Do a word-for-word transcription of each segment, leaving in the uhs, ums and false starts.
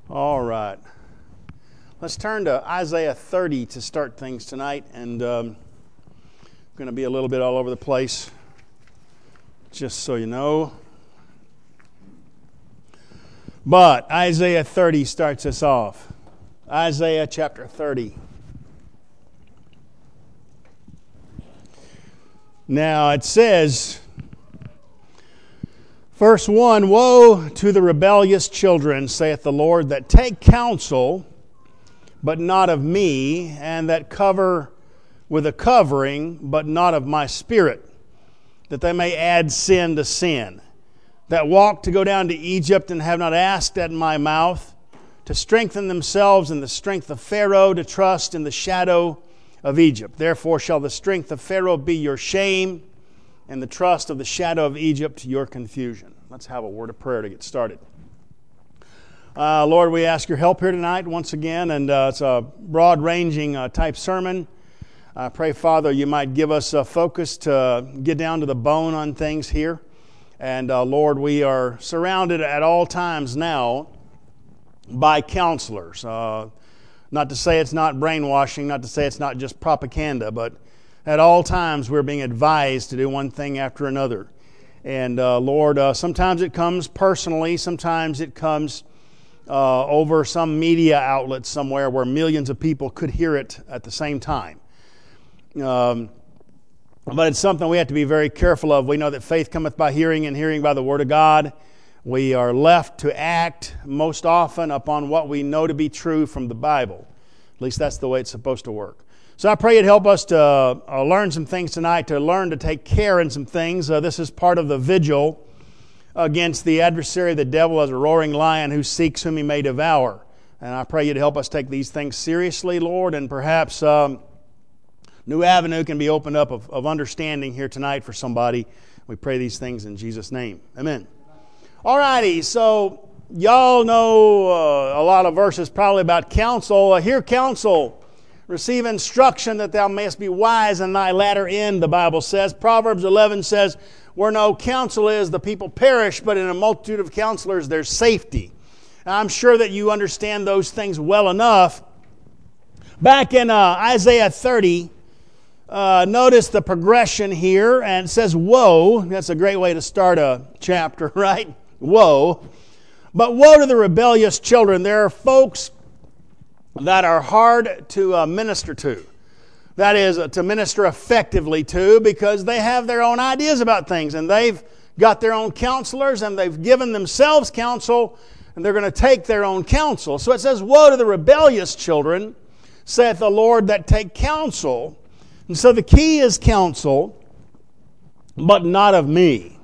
All right. Let's turn to Isaiah thirty to start things tonight. And um, I'm going to be a little bit all over the place, just so you know. But Isaiah thirty starts us off. Isaiah chapter thirty. Now it says, verse one, Woe to the rebellious children, saith the Lord, that take counsel, but not of me, and that cover with a covering, but not of my spirit, that they may add sin to sin, that walk to go down to Egypt and have not asked at my mouth, to strengthen themselves in the strength of Pharaoh, to trust in the shadow of Egypt. Therefore shall the strength of Pharaoh be your shame, and the trust of the shadow of Egypt your confusion. Let's have a word of prayer to get started. Uh, Lord, we ask your help here tonight once again, and uh, it's a broad-ranging uh, type sermon. I pray, Father, you might give us a focus to get down to the bone on things here. And uh, Lord, we are surrounded at all times now by counselors. Uh, not to say it's not brainwashing, not to say it's not just propaganda, but at all times we're being advised to do one thing after another. And uh, Lord, uh, sometimes it comes personally, sometimes it comes uh, over some media outlet somewhere where millions of people could hear it at the same time. Um, but it's something we have to be very careful of. We know that faith cometh by hearing, and hearing by the Word of God. We are left to act most often upon what we know to be true from the Bible. At least that's the way it's supposed to work. So I pray you'd help us to uh, learn some things tonight, to learn to take care in some things. Uh, this is part of the vigil against the adversary, the devil, as a roaring lion who seeks whom he may devour. And I pray you'd help us take these things seriously, Lord, and perhaps um, new avenue can be opened up of, of understanding here tonight for somebody. We pray these things in Jesus' name. Amen. All righty, so y'all know uh, a lot of verses probably about counsel. Uh, hear counsel. Receive instruction that thou mayest be wise in thy latter end, the Bible says. Proverbs eleven says, where no counsel is, the people perish, but in a multitude of counselors there's safety. Now, I'm sure that you understand those things well enough. Back in uh, Isaiah thirty, uh, notice the progression here, and it says, woe. That's a great way to start a chapter, right? Woe. But woe to the rebellious children. There are folks that are hard to uh, minister to. That is, uh, to minister effectively to, because they have their own ideas about things, and they've got their own counselors, and they've given themselves counsel, and they're going to take their own counsel. So it says, woe to the rebellious children, saith the Lord, that take counsel. And so the key is counsel, but not of me.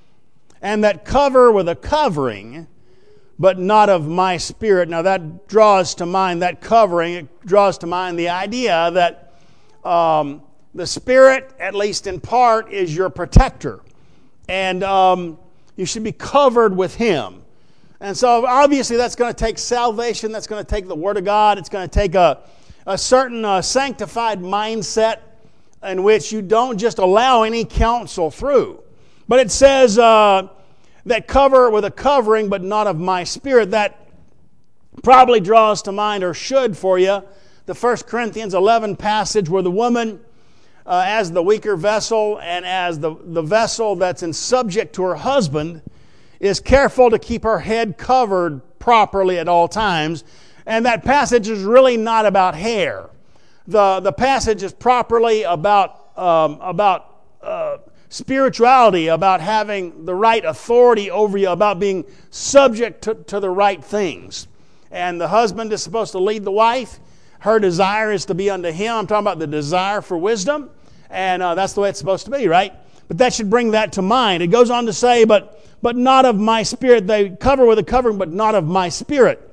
And that cover with a covering, but not of my spirit. Now that draws to mind, that covering, it draws to mind the idea that um, the Spirit, at least in part, is your protector. And um, you should be covered with Him. And so obviously that's going to take salvation, that's going to take the Word of God, it's going to take a, a certain uh, sanctified mindset in which you don't just allow any counsel through. But it says uh, that cover with a covering, but not of my spirit. That probably draws to mind, or should for you, the First Corinthians eleven passage where the woman, uh, as the weaker vessel and as the, the vessel that's in subject to her husband, is careful to keep her head covered properly at all times. And that passage is really not about hair. The, the passage is properly about, um, about uh, spirituality, about having the right authority over you, about being subject to, to the right things. And the husband is supposed to lead the wife. Her desire is to be unto him. I'm talking about the desire for wisdom. And uh, that's the way it's supposed to be, right? But that should bring that to mind. It goes on to say, but, but not of my spirit. They cover with a covering, but not of my spirit,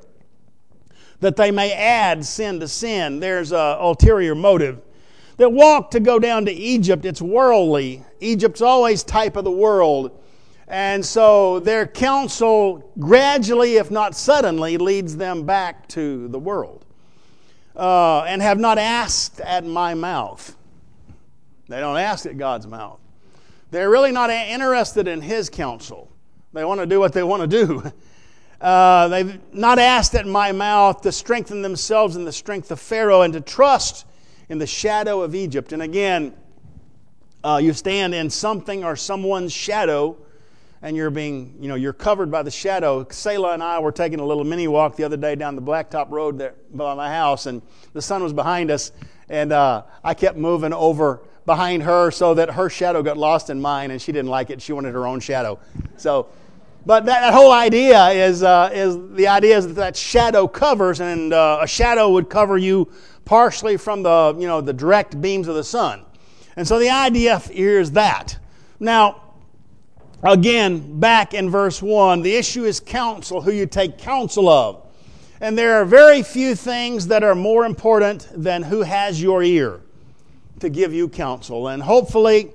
that they may add sin to sin. There's an ulterior motive. That walk to go down to Egypt, it's worldly. Egypt's always type of the world. And so their counsel gradually, if not suddenly, leads them back to the world. Uh, and have not asked at my mouth. They don't ask at God's mouth. They're really not interested in His counsel. They want to do what they want to do. Uh, they've not asked at my mouth to strengthen themselves in the strength of Pharaoh and to trust in the shadow of Egypt. And again, uh, you stand in something or someone's shadow, and you're being, you know, you're covered by the shadow. Selah and I were taking a little mini walk the other day down the Blacktop Road there by my house, and the sun was behind us, and uh, I kept moving over behind her so that her shadow got lost in mine, and she didn't like it. She wanted her own shadow. So, but that, that whole idea is uh, is the idea is that, that shadow covers, and uh, a shadow would cover you partially from the you know the direct beams of the sun, and so the idea here is that. Now, again, back in verse one, the issue is counsel, who you take counsel of. And there are very few things that are more important than who has your ear to give you counsel. And hopefully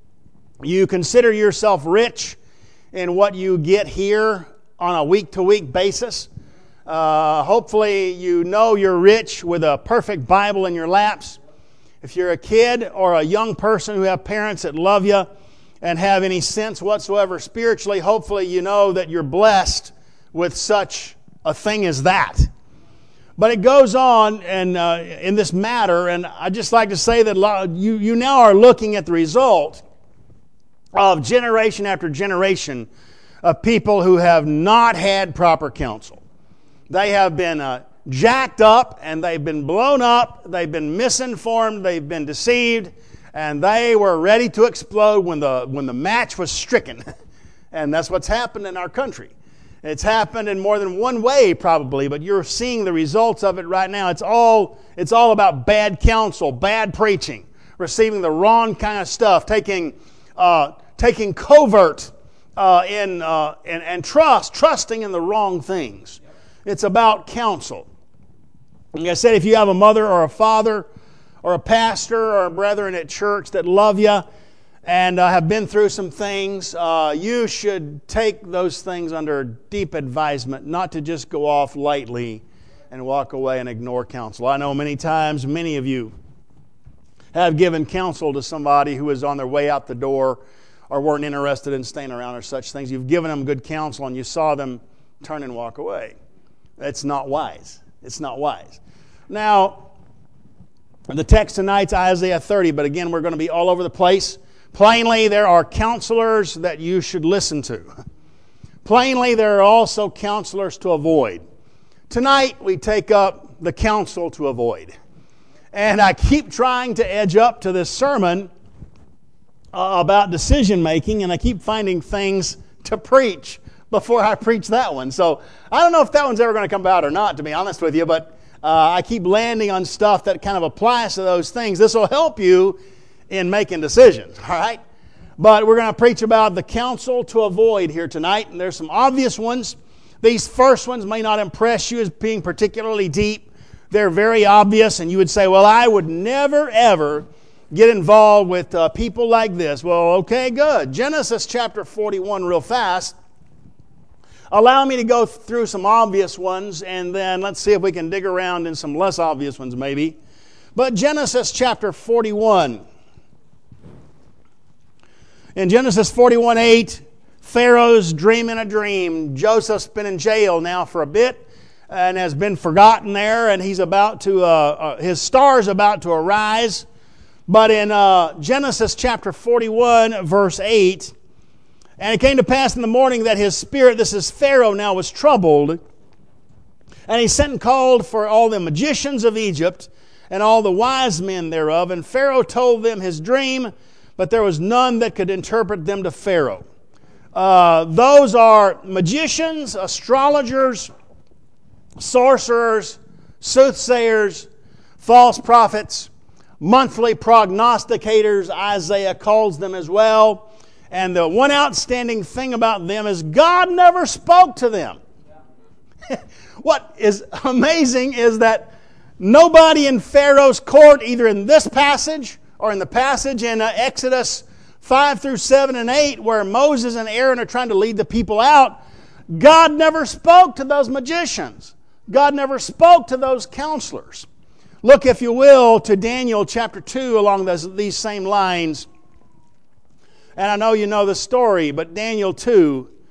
you consider yourself rich in what you get here on a week-to-week basis. Uh, hopefully you know you're rich with a perfect Bible in your laps. If you're a kid or a young person who have parents that love you and have any sense whatsoever spiritually, hopefully you know that you're blessed with such a thing as that. But it goes on and uh, in this matter, and I'd just like to say that you, you now are looking at the result of generation after generation of people who have not had proper counsel. They have been uh, jacked up, and they've been blown up, they've been misinformed, they've been deceived, and they were ready to explode when the when the match was stricken. And that's what's happened in our country. It's happened in more than one way probably, but you're seeing the results of it right now. It's all it's all about bad counsel, bad preaching, receiving the wrong kind of stuff, taking uh, taking covert uh, in uh, and, and trust, trusting in the wrong things. It's about counsel. Like I said, if you have a mother or a father or a pastor or a brethren at church that love you and uh, have been through some things, uh, you should take those things under deep advisement, not to just go off lightly and walk away and ignore counsel. I know many times, many of you have given counsel to somebody who was on their way out the door or weren't interested in staying around or such things. You've given them good counsel and you saw them turn and walk away. It's not wise. It's not wise. Now, the text tonight's Isaiah thirty, but again, we're going to be all over the place. Plainly, there are counselors that you should listen to. Plainly, there are also counselors to avoid. Tonight, we take up the counsel to avoid. And I keep trying to edge up to this sermon uh, about decision making, and I keep finding things to preach before I preach that one. So I don't know if that one's ever going to come about or not, to be honest with you, but uh, I keep landing on stuff that kind of applies to those things. This will help you in making decisions, all right? But we're going to preach about the counsel to avoid here tonight, and there's some obvious ones. These first ones may not impress you as being particularly deep. They're very obvious, and you would say, well, I would never, ever get involved with uh, people like this. Well, okay, good. Genesis chapter forty-one real fast. Allow me to go through some obvious ones, and then let's see if we can dig around in some less obvious ones maybe. But Genesis chapter forty-one. In Genesis forty-one eight, Pharaoh's dreaming a dream. Joseph's been in jail now for a bit and has been forgotten there, and he's about to, uh, uh, his star's about to arise. But in uh, Genesis chapter forty-one, verse eight, and it came to pass in the morning that his spirit, this is Pharaoh now, was troubled, and he sent and called for all the magicians of Egypt and all the wise men thereof, and Pharaoh told them his dream, but there was none that could interpret them to Pharaoh. Uh, those are magicians, astrologers, sorcerers, soothsayers, false prophets, monthly prognosticators, Isaiah calls them as well. And the one outstanding thing about them is God never spoke to them. What is amazing is that nobody in Pharaoh's court, either in this passage or in the passage in uh, Exodus five through seven and eight, where Moses and Aaron are trying to lead the people out, God never spoke to those magicians. God never spoke to those counselors. Look, if you will, to Daniel chapter two along those, these same lines. And I know you know the story, but Daniel two.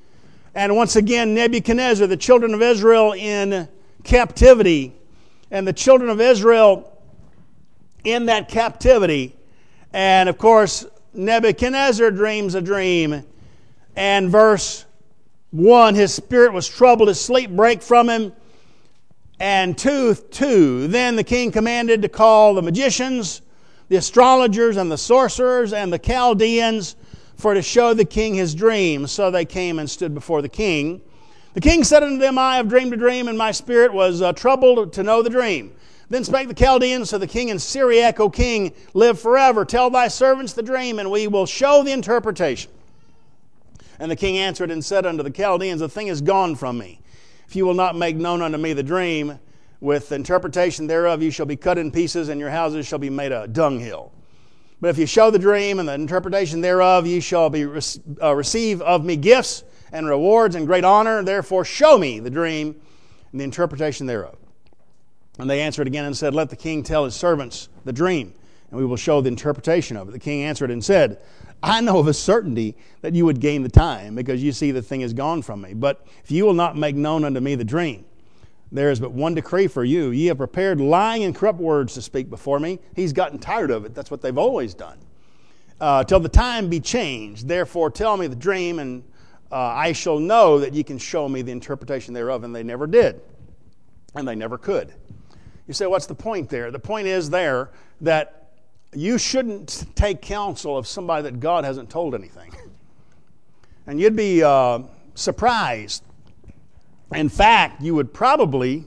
And once again, Nebuchadnezzar, the children of Israel in captivity, and the children of Israel in that captivity. And of course, Nebuchadnezzar dreams a dream. And verse one, his spirit was troubled, his sleep brake from him. And two, two, then the king commanded to call the magicians, the astrologers, and the sorcerers, and the Chaldeans, for to show the king his dream. So they came and stood before the king. The king said unto them, I have dreamed a dream, and my spirit was uh, troubled to know the dream. Then spake the Chaldeans to the king in Syriac, O king, live forever. Tell thy servants the dream, and we will show the interpretation. And the king answered and said unto the Chaldeans, the thing is gone from me. If you will not make known unto me the dream, with the interpretation thereof you shall be cut in pieces, and your houses shall be made a dunghill. But if you show the dream and the interpretation thereof, ye shall be uh, receive of me gifts and rewards and great honor. Therefore show me the dream and the interpretation thereof. And they answered again and said, let the king tell his servants the dream, and we will show the interpretation of it. The king answered and said, I know of a certainty that you would gain the time, because you see the thing is gone from me. But if you will not make known unto me the dream, there is but one decree for you. Ye have prepared lying and corrupt words to speak before me. He's gotten tired of it. That's what they've always done. Uh, till the time be changed. Therefore tell me the dream, and uh, I shall know that ye can show me the interpretation thereof. And they never did. And they never could. You say, what's the point there? The point is there that you shouldn't take counsel of somebody that God hasn't told anything. And you'd be uh, surprised. In fact, you would probably,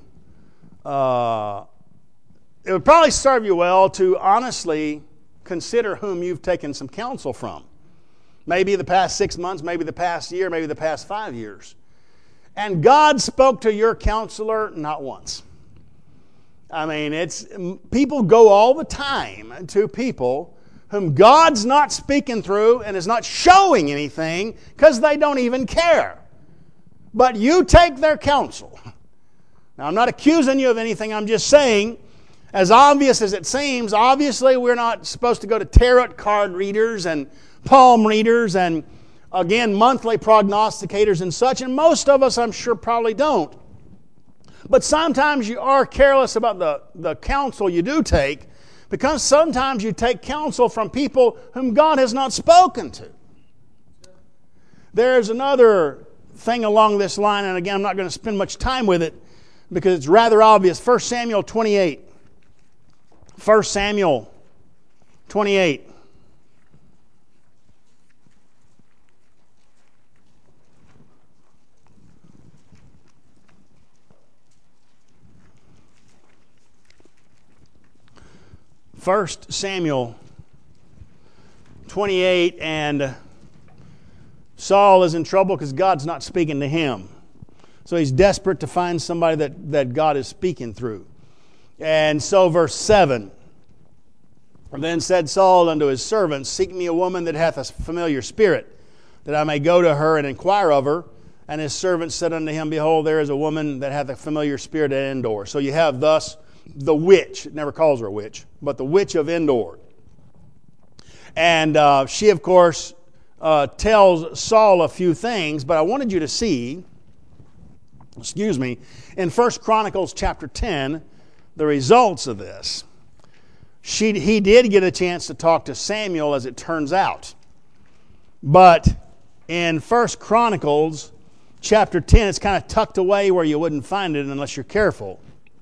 uh, it would probably serve you well to honestly consider whom you've taken some counsel from. Maybe the past six months, maybe the past year, maybe the past five years. And God spoke to your counselor not once. I mean, it's people go all the time to people whom God's not speaking through and is not showing anything because they don't even care. But you take their counsel. Now, I'm not accusing you of anything. I'm just saying, as obvious as it seems, obviously we're not supposed to go to tarot card readers and palm readers and, again, monthly prognosticators and such. And most of us, I'm sure, probably don't. But sometimes you are careless about the, the counsel you do take, because sometimes you take counsel from people whom God has not spoken to. There's another thing along this line, and again, I'm not going to spend much time with it because it's rather obvious. First Samuel twenty-eight. First Samuel twenty-eight. First Samuel twenty-eight, and Saul is in trouble because God's not speaking to him. So he's desperate to find somebody that, that God is speaking through. And so verse seven, then said Saul unto his servants, seek me a woman that hath a familiar spirit, that I may go to her and inquire of her. And his servants said unto him, behold, there is a woman that hath a familiar spirit at Endor. So you have thus the witch, it never calls her a witch, but the witch of Endor. And uh, she, of course, uh, tells Saul a few things, but I wanted you to see, excuse me, in First Chronicles chapter ten, the results of this. She, he did get a chance to talk to Samuel, as it turns out. But in First Chronicles chapter ten, it's kind of tucked away where you wouldn't find it unless you're careful.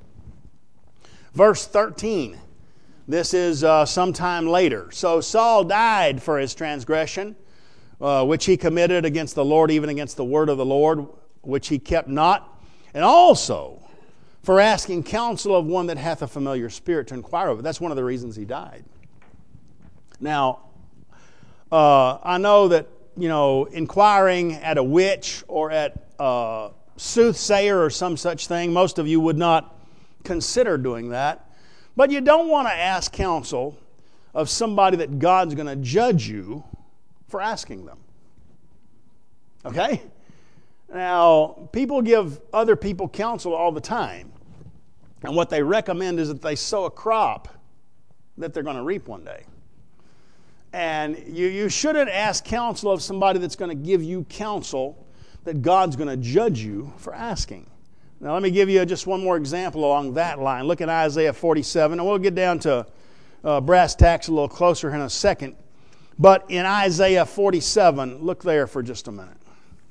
Verse thirteen, this is uh, sometime later. So Saul died for his transgression, uh, which he committed against the Lord, even against the word of the Lord, which he kept not. And also for asking counsel of one that hath a familiar spirit to inquire of it. That's one of the reasons he died. Now, uh, I know that, you know, inquiring at a witch or at a soothsayer or some such thing, most of you would not consider doing that. But you don't want to ask counsel of somebody that God's going to judge you for asking them. Okay? Now, people give other people counsel all the time. And what they recommend is that they sow a crop that they're going to reap one day. And you, you shouldn't ask counsel of somebody that's going to give you counsel that God's going to judge you for asking. Now let me give you just one more example along that line. Look at Isaiah forty-seven, and we'll get down to uh, brass tacks a little closer in a second. But in Isaiah forty-seven, look there for just a minute.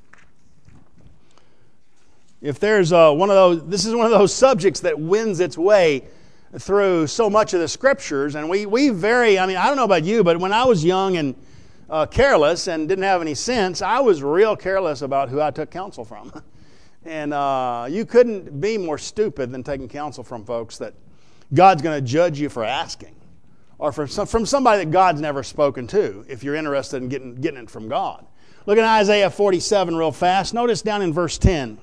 If there's uh, one of those, this is one of those subjects that wins its way through so much of the Scriptures, and we we very, I mean, I don't know about you, but when I was young and uh, careless and didn't have any sense, I was real careless about who I took counsel from. And uh, you couldn't be more stupid than taking counsel from folks that God's going to judge you for asking, or from some, from somebody that God's never spoken to, if you're interested in getting getting it from God. Look at Isaiah forty-seven real fast. Notice down in verse ten.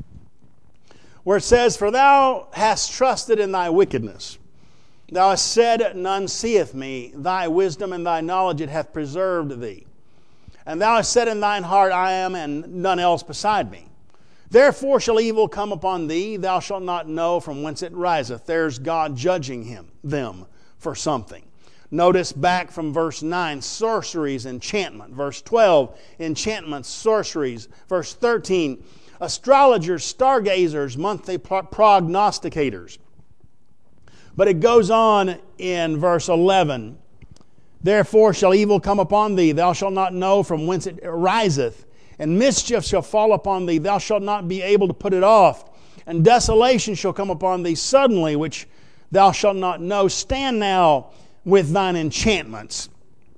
Where it says, "For thou hast trusted in thy wickedness. Thou hast said, None seeth me. Thy wisdom and thy knowledge it hath preserved thee. And thou hast said in thine heart, I am, and none else beside me. Therefore shall evil come upon thee. Thou shalt not know from whence it riseth." There's God judging him, them, for something. Notice back from verse nine, sorceries, enchantment. Verse twelve, enchantments, sorceries. Verse thirteen, astrologers, stargazers, monthly prognosticators. But it goes on in verse eleven. "Therefore shall evil come upon thee, thou shalt not know from whence it ariseth. And mischief shall fall upon thee, thou shalt not be able to put it off. And desolation shall come upon thee suddenly, which thou shalt not know. Stand now with thine enchantments,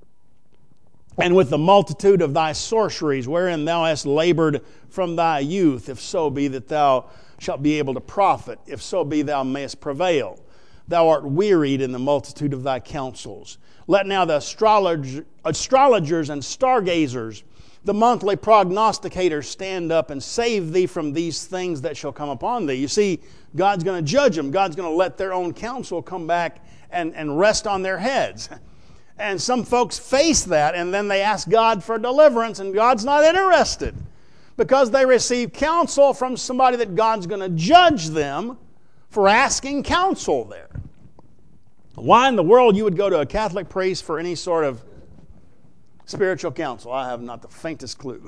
and with the multitude of thy sorceries, wherein thou hast labored from thy youth, if so be that thou shalt be able to profit, if so be thou mayest prevail. Thou art wearied in the multitude of thy counsels. Let now the astrolog- astrologers and stargazers, the monthly prognosticators, stand up and save thee from these things that shall come upon thee." You see, God's going to judge them. God's going to let their own counsel come back and, and rest on their heads. And some folks face that, and then they ask God for deliverance, and God's not interested because they receive counsel from somebody that God's going to judge them for asking counsel there. Why in the world you would go to a Catholic priest for any sort of spiritual counsel? I have not the faintest clue.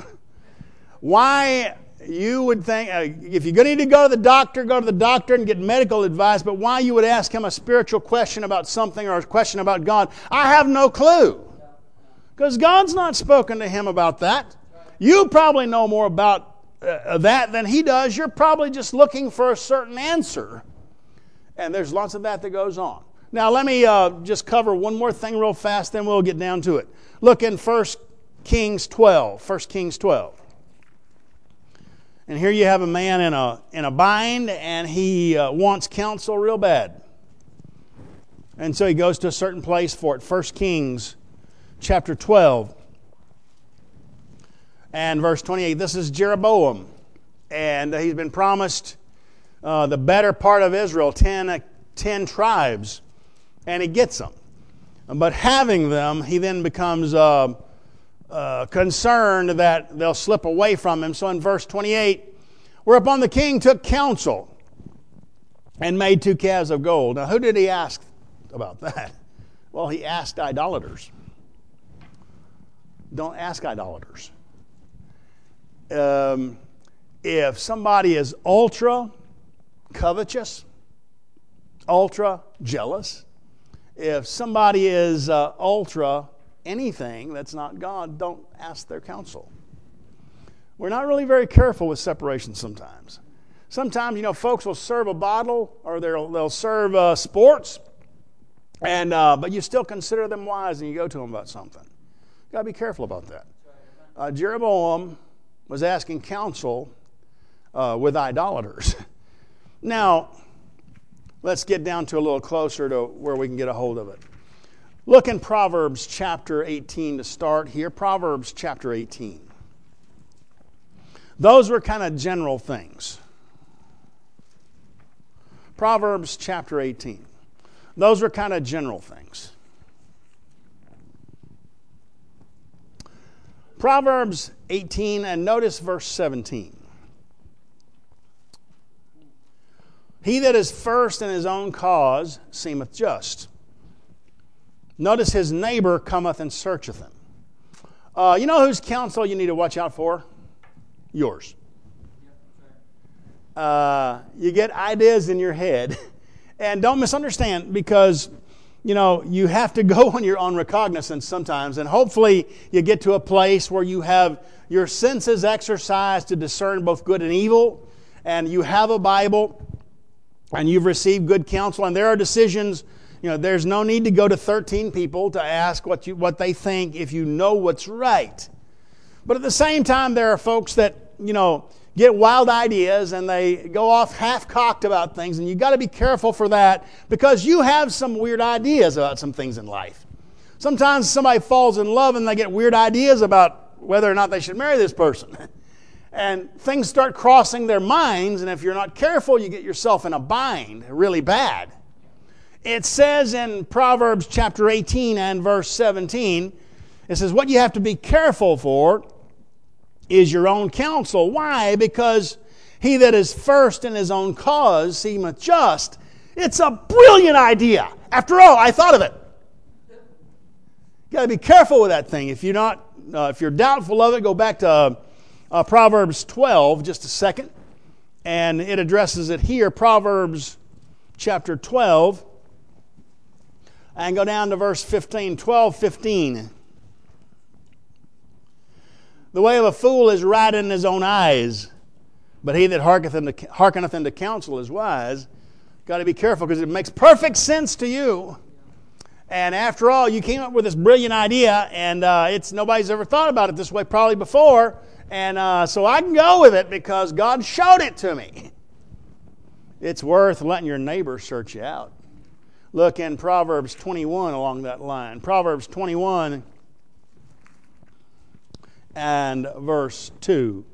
Why you would think, uh, if you're going to need to go to the doctor, go to the doctor and get medical advice, but why you would ask him a spiritual question about something or a question about God, I have no clue. Because God's not spoken to him about that. You probably know more about uh, that than he does. You're probably just looking for a certain answer. And there's lots of that that goes on. Now let me uh, just cover one more thing real fast, then we'll get down to it. Look in First Kings twelve. First Kings twelve. And here you have a man in a in a bind, and he uh, wants counsel real bad. And so he goes to a certain place for it. First Kings chapter twelve. And verse twenty-eight. This is Jeroboam. And he's been promised uh, the better part of Israel, ten, uh, ten tribes. And he gets them. But having them, he then becomes uh, uh, concerned that they'll slip away from him. So in verse twenty-eight, whereupon the king took counsel and made two calves of gold. Now who did he ask about that? Well, he asked idolaters. Don't ask idolaters. Um, if somebody is ultra covetous, ultra jealous, if somebody is uh, ultra anything that's not God, don't ask their counsel. We're not really very careful with separation sometimes. Sometimes, you know, folks will serve a bottle or they'll, they'll serve uh, sports, and uh, but you still consider them wise and you go to them about something. You've got to be careful about that. Uh, Jeroboam was asking counsel uh, with idolaters. Now, let's get down to a little closer to where we can get a hold of it. Look in Proverbs chapter eighteen to start here. Proverbs chapter eighteen. Those were kind of general things. Proverbs chapter eighteen. Those were kind of general things. Proverbs eighteen, and notice verse seventeen. He that is first in his own cause seemeth just. Notice his neighbor cometh and searcheth him. Uh, you know whose counsel you need to watch out for? yours. Uh, you get ideas in your head. And don't misunderstand, because, you know, you have to go on your own recognizance sometimes. And hopefully you get to a place where you have your senses exercised to discern both good and evil. And you have a Bible. And you've received good counsel. And there are decisions, you know, there's no need to go to thirteen people to ask what you what they think if you know what's right. But at the same time, there are folks that, you know, get wild ideas and they go off half-cocked about things, and you've got to be careful for that, because you have some weird ideas about some things in life. Sometimes somebody falls in love and they get weird ideas about whether or not they should marry this person. And things start crossing their minds, and if you're not careful, you get yourself in a bind really bad. It says in Proverbs chapter eighteen and verse seventeen, it says, what you have to be careful for is your own counsel. Why? Because he that is first in his own cause seemeth just. It's a brilliant idea. After all, I thought of it. You got to be careful with that thing. If you're not, uh, if you're doubtful of it, go back to uh, uh, Proverbs twelve, just a second, and it addresses it here. Proverbs chapter twelve, and go down to verse fifteen. twelve fifteen. The way of a fool is right in his own eyes, but he that hearkeneth unto, hearkeneth unto counsel is wise. Got to be careful, because it makes perfect sense to you. And after all, you came up with this brilliant idea, and uh, it's nobody's ever thought about it this way probably before. And uh, so I can go with it because God showed it to me. It's worth letting your neighbor search you out. Look in Proverbs twenty-one along that line. Proverbs twenty-one and verse two.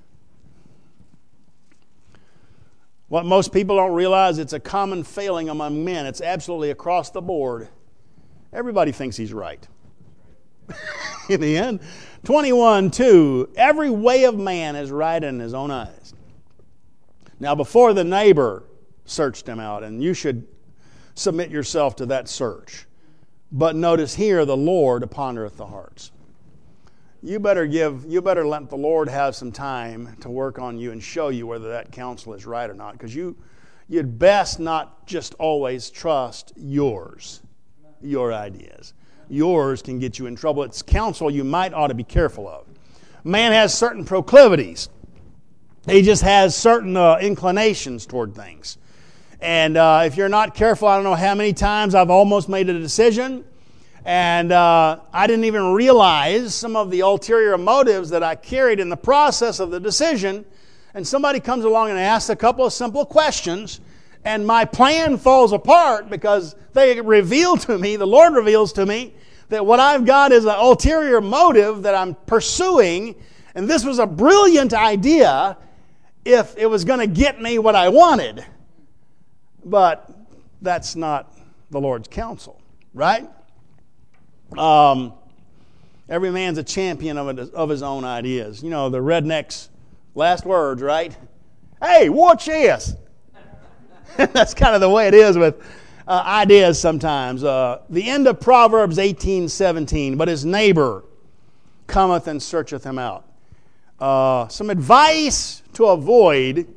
What most people don't realize, it's a common failing among men. It's absolutely across the board. Everybody thinks he's right. In the end, twenty-one two, every way of man is right in his own eyes. Now before the neighbor searched him out, and you should submit yourself to that search. But notice here, the Lord pondereth the hearts. You better give, you better let the Lord have some time to work on you and show you whether that counsel is right or not. Because you, you'd best not just always trust yours, your ideas. Yours can get you in trouble. It's counsel you might ought to be careful of. Man has certain proclivities. He just has certain uh, inclinations toward things. And uh, if you're not careful, I don't know how many times I've almost made a decision, and uh, I didn't even realize some of the ulterior motives that I carried in the process of the decision. And somebody comes along and asks a couple of simple questions, and my plan falls apart because they reveal to me, the Lord reveals to me, that what I've got is an ulterior motive that I'm pursuing, and this was a brilliant idea if it was going to get me what I wanted. But that's not the Lord's counsel, right? Um, every man's a champion of, it, of his own ideas. You know, the rednecks' last words, right? Hey, watch this. That's kind of the way it is with uh, ideas sometimes. Uh, the end of Proverbs eighteen seventeen, but his neighbor cometh and searcheth him out. Uh, some advice to avoid...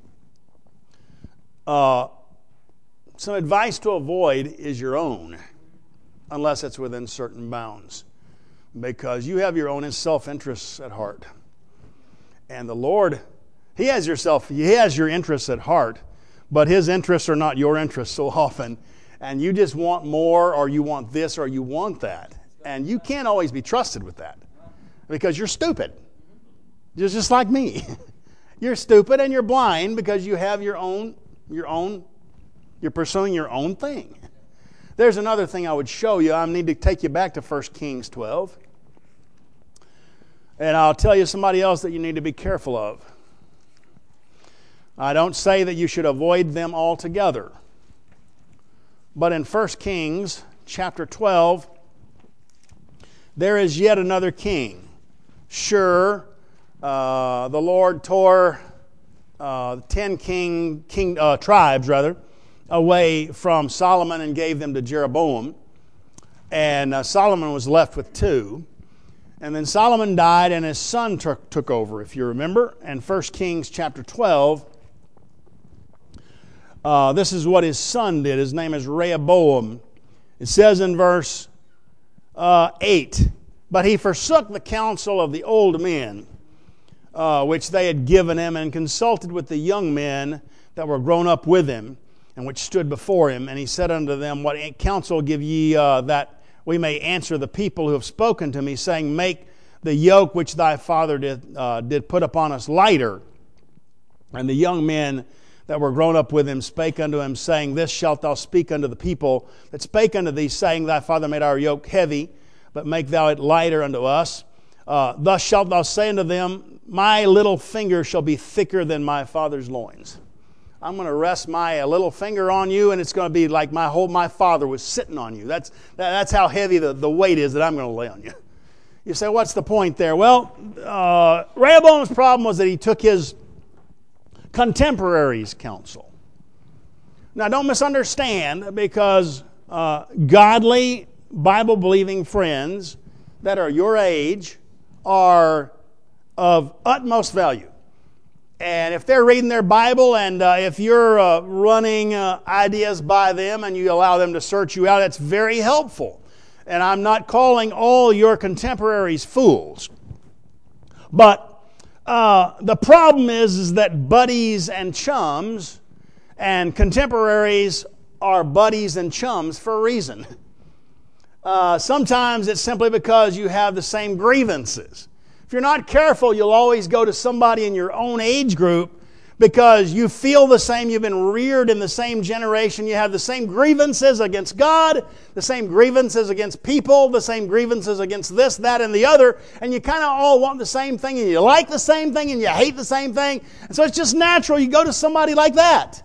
Uh, Some advice to avoid is your own, unless it's within certain bounds, because you have your own self-interests at heart. And the Lord, He has yourself, He has your interests at heart, but His interests are not your interests so often. And you just want more, or you want this, or you want that. And you can't always be trusted with that, because you're stupid. You're just like me. You're stupid and you're blind because you have your own, your own You're pursuing your own thing. There's another thing I would show you. I need to take you back to First Kings twelve. And I'll tell you somebody else that you need to be careful of. I don't say that you should avoid them altogether. But in First Kings chapter twelve, there is yet another king. Sure, uh, the Lord tore uh, ten king, king uh, tribes, rather, away from Solomon and gave them to Jeroboam. And uh, Solomon was left with two. And then Solomon died and his son took, took over, if you remember. And First Kings chapter twelve, uh, this is what his son did. His name is Rehoboam. It says in verse uh, eight, "But he forsook the counsel of the old men, uh, which they had given him, and consulted with the young men that were grown up with him, and which stood before him. And he said unto them, What counsel give ye uh, that we may answer the people who have spoken to me, saying, Make the yoke which thy father did, uh, did put upon us lighter. And the young men that were grown up with him spake unto him, saying, This shalt thou speak unto the people that spake unto thee, saying, Thy father made our yoke heavy, but make thou it lighter unto us. Uh, thus shalt thou say unto them, My little finger shall be thicker than my father's loins. I'm going to rest my little finger on you, and it's going to be like my whole my father was sitting on you. That's that, that's how heavy the, the weight is that I'm going to lay on you." You say, what's the point there? Well, uh, Rehoboam's problem was that he took his contemporaries' counsel. Now, don't misunderstand, because uh, godly, Bible-believing friends that are your age are of utmost value. And if they're reading their Bible, and uh, if you're uh, running uh, ideas by them and you allow them to search you out, it's very helpful. And I'm not calling all your contemporaries fools. But uh, the problem is, is that buddies and chums and contemporaries are buddies and chums for a reason. Uh, sometimes it's simply because you have the same grievances. If you're not careful, you'll always go to somebody in your own age group because you feel the same. You've been reared in the same generation. You have the same grievances against God, the same grievances against people, the same grievances against this, that, and the other. And you kind of all want the same thing, and you like the same thing, and you hate the same thing. And so it's just natural you go to somebody like that.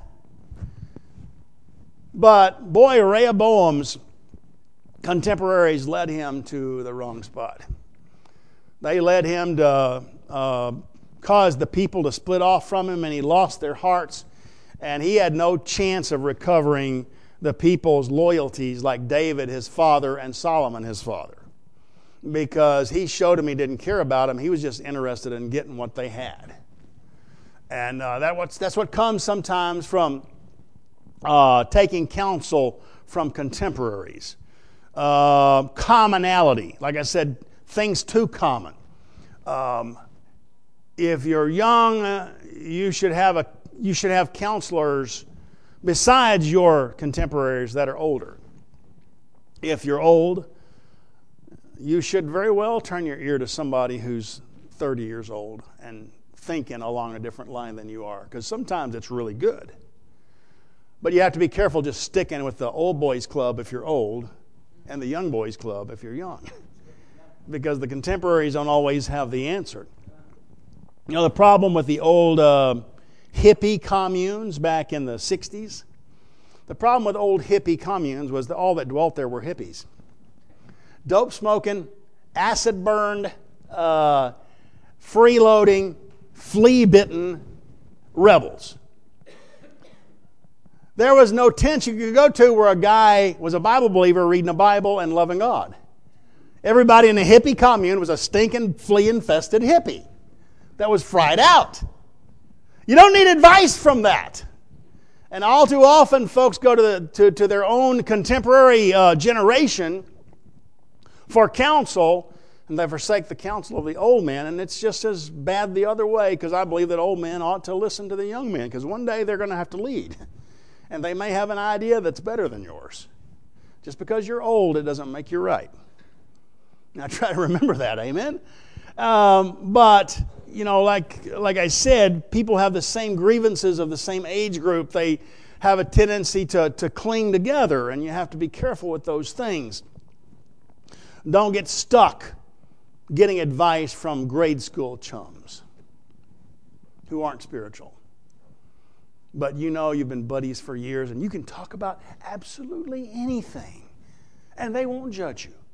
But boy, Rehoboam's contemporaries led him to the wrong spot. They led him to uh, cause the people to split off from him, and he lost their hearts. And he had no chance of recovering the people's loyalties like David, his father, and Solomon, his father. Because he showed him he didn't care about them. He was just interested in getting what they had. And uh, that what's, that's what comes sometimes from uh, taking counsel from contemporaries. Uh, commonality. Like I said, things too common. Um, if you're young, uh, you should have a you should have counselors besides your contemporaries that are older. If you're old, you should very well turn your ear to somebody who's thirty years old and thinking along a different line than you are, because sometimes it's really good. But you have to be careful just sticking with the old boys club if you're old and the young boys club if you're young. Because the contemporaries don't always have the answer. You know, the problem with the old uh, hippie communes back in the sixties, the problem with old hippie communes was that all that dwelt there were hippies. Dope smoking, acid burned, uh, freeloading, flea bitten rebels. There was no tent you could go to where a guy was a Bible believer reading a Bible and loving God. Everybody in the hippie commune was a stinking, flea-infested hippie that was fried out. You don't need advice from that. And all too often, folks go to, the, to, to their own contemporary uh, generation for counsel, and they forsake the counsel of the old men. And it's just as bad the other way, because I believe that old men ought to listen to the young men, because one day they're going to have to lead. And they may have an idea that's better than yours. Just because you're old, it doesn't make you right. Now try to remember that, amen? Um, but, you know, like like I said, people have the same grievances of the same age group. They have a tendency to, to cling together, and you have to be careful with those things. Don't get stuck getting advice from grade school chums who aren't spiritual. But you know you've been buddies for years, and you can talk about absolutely anything, and they won't judge you.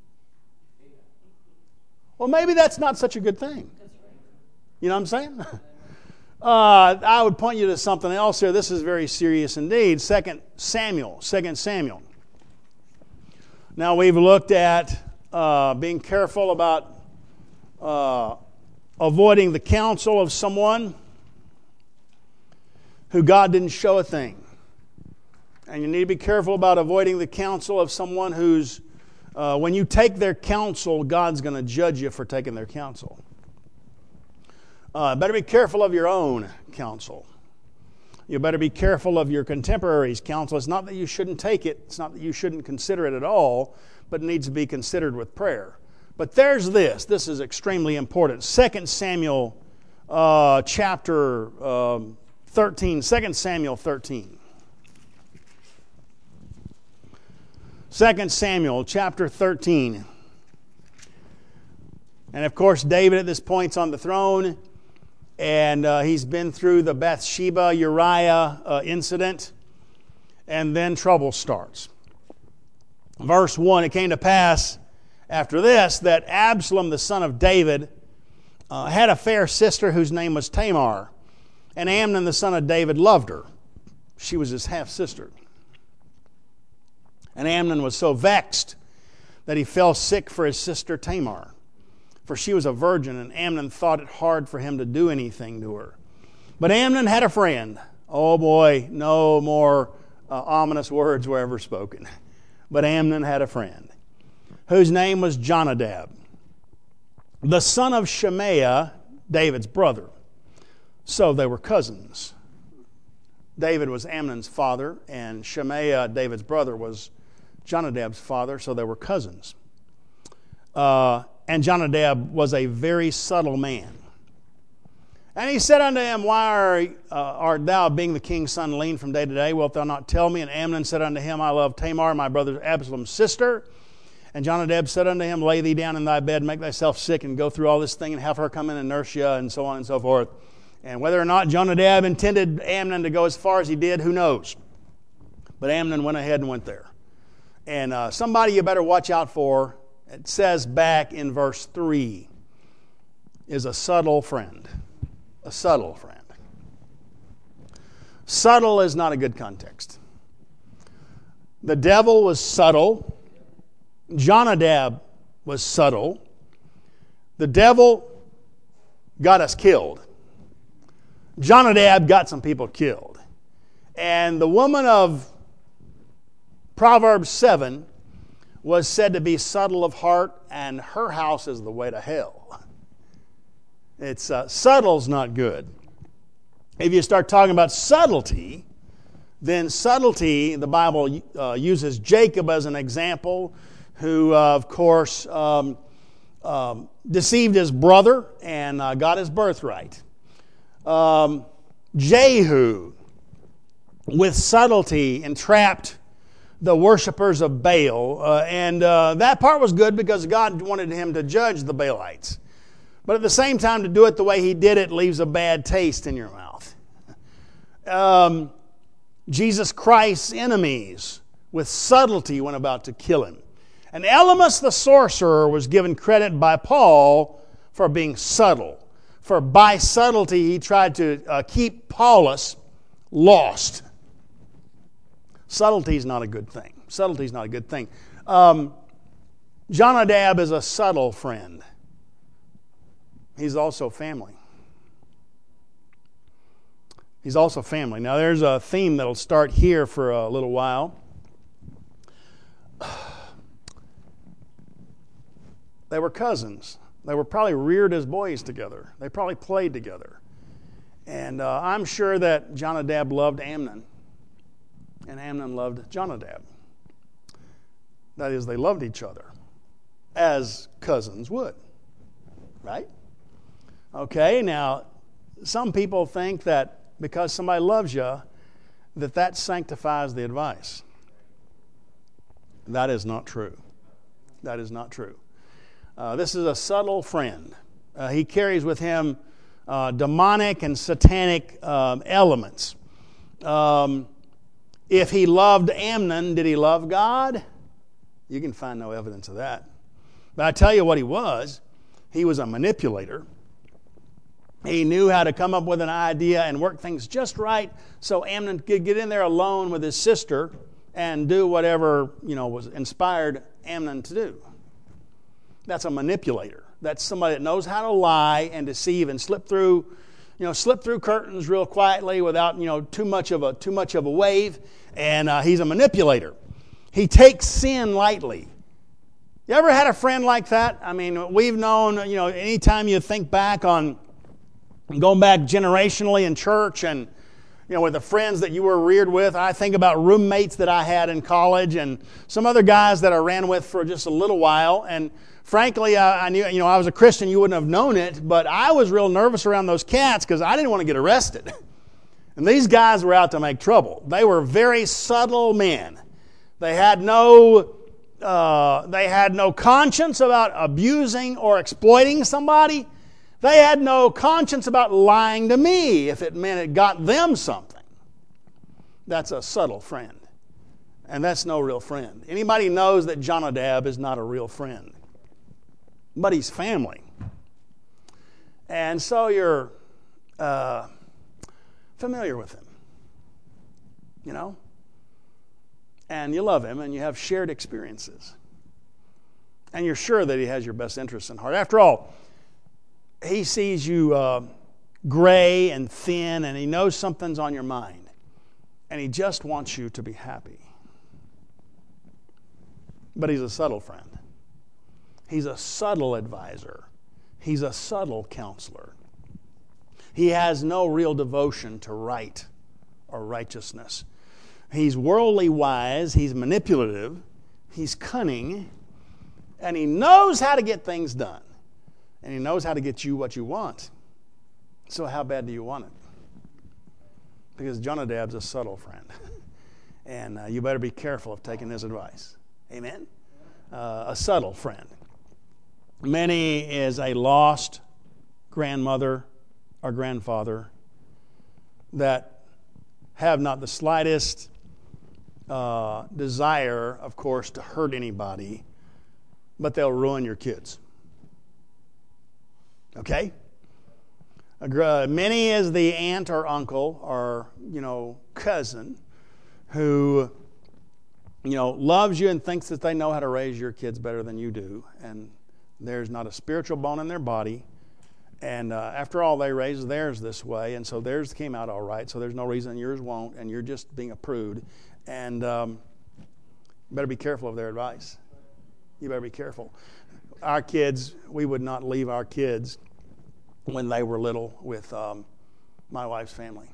Well, maybe that's not such a good thing. You know what I'm saying? uh, I would point you to something else here. This is very serious indeed. Second Samuel. Second Samuel. Now we've looked at uh, being careful about uh, avoiding the counsel of someone who God didn't show a thing. And you need to be careful about avoiding the counsel of someone who's, uh, when you take their counsel, God's going to judge you for taking their counsel. Uh, better be careful of your own counsel. You better be careful of your contemporaries' counsel. It's not that you shouldn't take it. It's not that you shouldn't consider it at all, but it needs to be considered with prayer. But there's this. This is extremely important. Second Samuel uh, chapter um, thirteen. Second Samuel thirteen. Second Samuel chapter thirteen. And of course, David at this point's on the throne. And uh, he's been through the Bathsheba, Uriah uh, incident. And then trouble starts. Verse one, it came to pass after this that Absalom, the son of David, uh, had a fair sister whose name was Tamar. And Amnon, the son of David, loved her. She was his half-sister. And Amnon was so vexed that he fell sick for his sister Tamar. For she was a virgin, and Amnon thought it hard for him to do anything to her. But Amnon had a friend. Oh boy, no more uh, ominous words were ever spoken. But Amnon had a friend, whose name was Jonadab, the son of Shemaiah, David's brother. So they were cousins. David was Amnon's father, and Shemaiah, David's brother, was Jonadab's father, so they were cousins. Uh, and Jonadab was a very subtle man. And he said unto him, Why are, uh, art thou, being the king's son, lean from day to day? Wilt thou not tell me? And Amnon said unto him, I love Tamar, my brother Absalom's sister. And Jonadab said unto him, Lay thee down in thy bed, make thyself sick, and go through all this thing, and have her come in and nurse you, and so on and so forth. And whether or not Jonadab intended Amnon to go as far as he did, who knows? But Amnon went ahead and went there. And uh, somebody you better watch out for, it says back in verse three, is a subtle friend. A subtle friend. Subtle is not a good context. The devil was subtle. Jonadab was subtle. The devil got us killed. Jonadab got some people killed. And the woman of Proverbs seven was said to be subtle of heart, and her house is the way to hell. It's uh, subtle's not good. If you start talking about subtlety, then subtlety, the Bible uh, uses Jacob as an example, who, uh, of course, um, um, deceived his brother and uh, got his birthright. Um, Jehu, with subtlety, entrapped the worshipers of Baal. Uh, and uh, that part was good because God wanted him to judge the Baalites. But at the same time, to do it the way he did it leaves a bad taste in your mouth. Um, Jesus Christ's enemies, with subtlety, went about to kill him. And Elymas the sorcerer was given credit by Paul for being subtle. For by subtlety he tried to uh, keep Paulus lost. Subtlety is not a good thing. Subtlety is not a good thing. Um, Jonadab is a subtle friend. He's also family. He's also family. Now there's a theme that'll start here for a little while. They were cousins. They were probably reared as boys together. They probably played together. And uh, I'm sure that Jonadab loved Amnon. And Amnon loved Jonadab. That is, they loved each other. As cousins would. Right? Okay, now, some people think that because somebody loves you, that that sanctifies the advice. That is not true. That is not true. Uh, this is a subtle friend. Uh, he carries with him uh, demonic and satanic um, elements. Um, if he loved Amnon, did he love God? You can find no evidence of that. But I tell you what he was. He was a manipulator. He knew how to come up with an idea and work things just right so Amnon could get in there alone with his sister and do whatever, you know, was inspired Amnon to do. That's a manipulator. That's somebody that knows how to lie and deceive and slip through, you know, slip through curtains real quietly without, you know, too much of a too much of a wave. And uh, he's a manipulator. He takes sin lightly. You ever had a friend like that? I mean, we've known, you know, anytime you think back on going back generationally in church and, you know, with the friends that you were reared with. I think about roommates that I had in college and some other guys that I ran with for just a little while. And frankly, I, I knew, you know, I was a Christian. You wouldn't have known it, but I was real nervous around those cats because I didn't want to get arrested. And these guys were out to make trouble. They were very subtle men. They had no, uh, they had no conscience about abusing or exploiting somebody. They had no conscience about lying to me if it meant it got them something. That's a subtle friend. And that's no real friend. Anybody knows that Jonadab is not a real friend. But he's family. And so you're uh, familiar with him. You know? And you love him and you have shared experiences. And you're sure that he has your best interests in heart. After all, he sees you uh, gray and thin, and he knows something's on your mind. And he just wants you to be happy. But he's a subtle friend. He's a subtle advisor. He's a subtle counselor. He has no real devotion to right or righteousness. He's worldly wise. He's manipulative. He's cunning. And he knows how to get things done. And he knows how to get you what you want. So how bad do you want it? Because Jonadab's a subtle friend. And uh, you better be careful of taking his advice. Amen? Uh, a subtle friend. Many is a lost grandmother or grandfather that have not the slightest uh, desire, of course, to hurt anybody, but they'll ruin your kids. Okay? Uh, many is the aunt or uncle or, you know, cousin who, you know, loves you and thinks that they know how to raise your kids better than you do. And there's not a spiritual bone in their body. And uh, after all, they raised theirs this way. And so theirs came out all right. So there's no reason yours won't. And you're just being a prude. And um, you better be careful of their advice. You better be careful. Our kids, we would not leave our kids when they were little with um, my wife's family.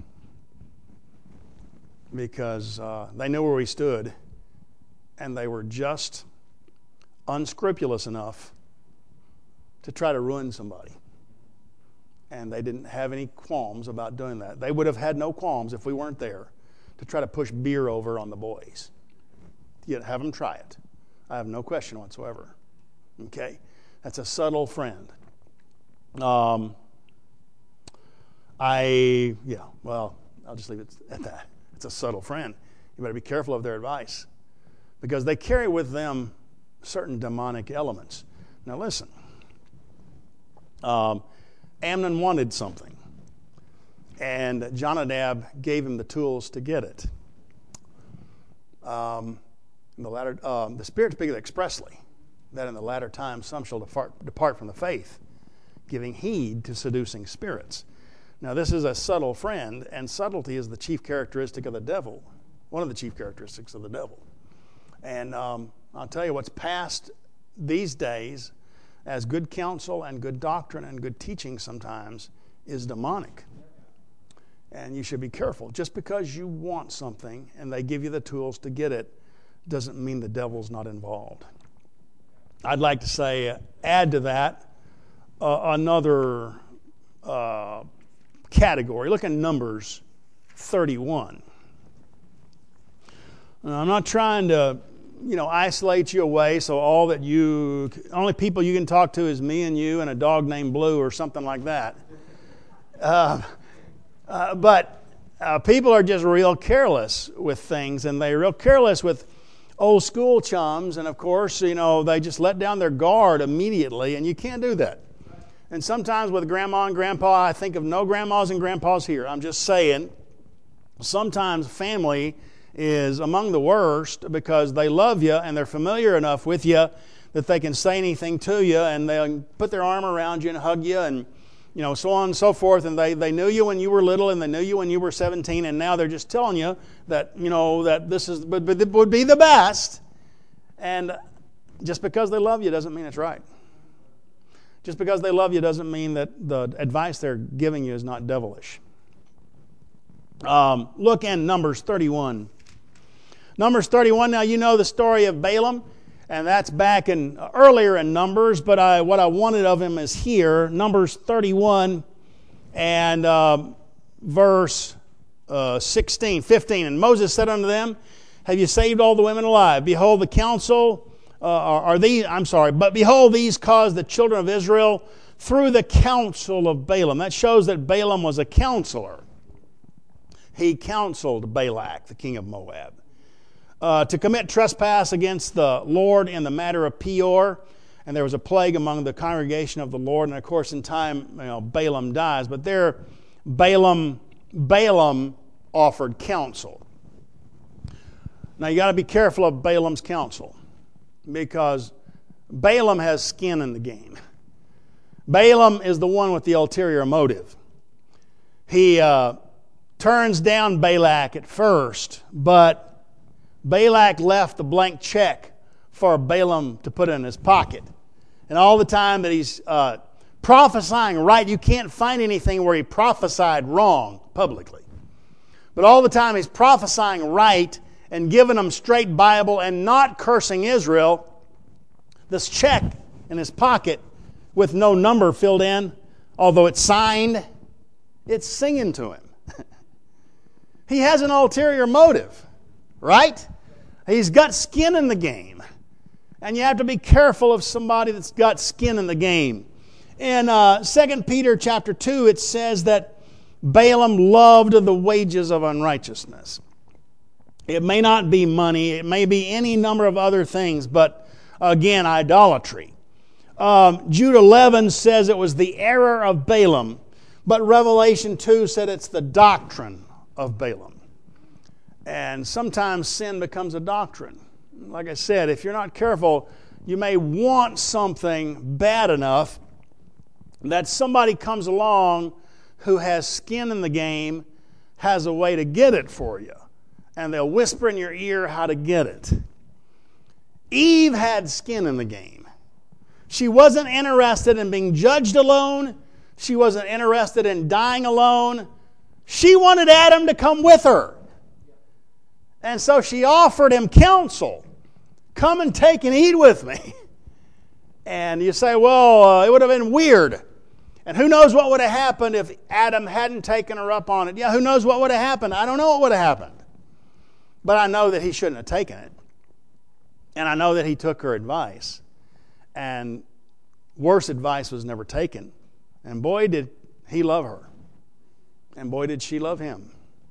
Because uh, they knew where we stood. And they were just unscrupulous enough to try to ruin somebody. And they didn't have any qualms about doing that. They would have had no qualms if we weren't there to try to push beer over on the boys. Yet have them try it. I have no question whatsoever. Okay? That's a subtle friend. Um, I, yeah, well, I'll just leave it at that. It's a subtle friend. You better be careful of their advice because they carry with them certain demonic elements. Now listen, um, Amnon wanted something, and Jonadab gave him the tools to get it. Um, in the latter, um, the Spirit speaketh expressly that in the latter times some shall depart, depart from the faith, giving heed to seducing spirits. Now this is a subtle friend, and subtlety is the chief characteristic of the devil, one of the chief characteristics of the devil. And um, I'll tell you what's passed these days as good counsel and good doctrine and good teaching sometimes is demonic. And you should be careful. Just because you want something and they give you the tools to get it doesn't mean the devil's not involved. I'd like to say, uh, add to that uh, another uh, category. Look at Numbers thirty-one. Now, I'm not trying to, you know, isolate you away so all that you, only people you can talk to is me and you and a dog named Blue or something like that. Uh, uh, but uh, people are just real careless with things, and they're real careless with old school chums, and of course, you know, they just let down their guard immediately, and you can't do that. And sometimes with grandma and grandpa, I think of no grandmas and grandpas here. I'm just saying, sometimes family is among the worst because they love you and they're familiar enough with you that they can say anything to you, and they'll put their arm around you and hug you, and you know, so on and so forth. And they, they knew you when you were little, and they knew you when you were seventeen, and now they're just telling you that, you know, that this is would, would be the best. And just because they love you doesn't mean it's right. Just because they love you doesn't mean that the advice they're giving you is not devilish. Um, look in Numbers thirty-one. Numbers thirty-one, now you know the story of Balaam. And that's back in uh, earlier in Numbers, but I, what I wanted of him is here, Numbers thirty-one and uh, verse uh, sixteen, fifteen. And Moses said unto them, have you saved all the women alive? Behold, the counsel, uh, are, are these, I'm sorry, but behold, these caused the children of Israel through the counsel of Balaam. That shows that Balaam was a counselor. He counseled Balak, the king of Moab. Uh, to commit trespass against the Lord in the matter of Peor, and there was a plague among the congregation of the Lord, and of course in time, you know, Balaam dies, but there Balaam Balaam offered counsel. Now you got to be careful of Balaam's counsel, because Balaam has skin in the game. Balaam is the one with the ulterior motive. He uh, turns down Balak at first, but Balak left a blank check for Balaam to put in his pocket. And all the time that he's uh, prophesying right, you can't find anything where he prophesied wrong publicly. But all the time he's prophesying right and giving them straight Bible and not cursing Israel, this check in his pocket with no number filled in, although it's signed, it's singing to him. He has an ulterior motive, right? He's got skin in the game. And you have to be careful of somebody that's got skin in the game. In uh, Second Peter chapter two, it says that Balaam loved the wages of unrighteousness. It may not be money. It may be any number of other things. But again, idolatry. Um, Jude eleven says it was the error of Balaam. But Revelation two said it's the doctrine of Balaam. And sometimes sin becomes a doctrine. Like I said, if you're not careful, you may want something bad enough that somebody comes along who has skin in the game, has a way to get it for you. And they'll whisper in your ear how to get it. Eve had skin in the game. She wasn't interested in being judged alone. She wasn't interested in dying alone. She wanted Adam to come with her. And so she offered him counsel. Come and take and eat with me. And you say, well, uh, it would have been weird. And who knows what would have happened if Adam hadn't taken her up on it. Yeah, who knows what would have happened? I don't know what would have happened. But I know that he shouldn't have taken it. And I know that he took her advice. And worse advice was never taken. And boy, did he love her. And boy, did she love him.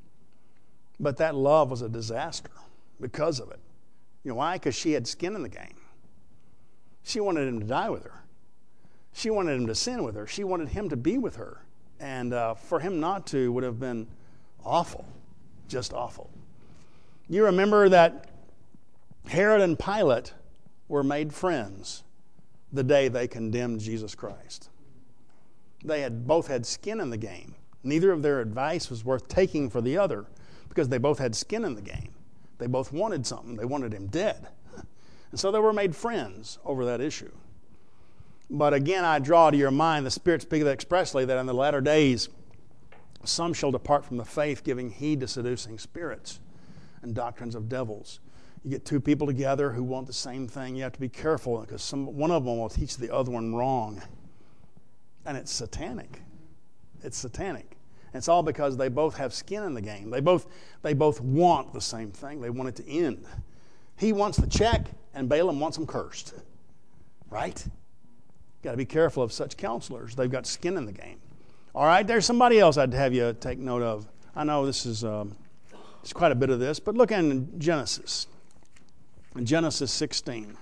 But that love was a disaster because of it. You know why? Because she had skin in the game. She wanted him to die with her. She wanted him to sin with her. She wanted him to be with her. And uh, for him not to would have been awful. Just awful. You remember that Herod and Pilate were made friends the day they condemned Jesus Christ. They had both had skin in the game. Neither of their advice was worth taking for the other, because they both had skin in the game. They both wanted something. They wanted him dead. And so they were made friends over that issue. But again, I draw to your mind, the Spirit speaketh expressly, that in the latter days some shall depart from the faith, giving heed to seducing spirits and doctrines of devils. You get two people together who want the same thing. You have to be careful, because some, one of them will teach the other one wrong. And it's satanic. It's satanic. It's all because they both have skin in the game. They both, they both want the same thing. They want it to end. He wants the check, and Balaam wants him cursed. Right? Got to be careful of such counselors. They've got skin in the game. All right, there's somebody else I'd have you take note of. I know this is um, there's quite a bit of this, but look in Genesis. In Genesis sixteen.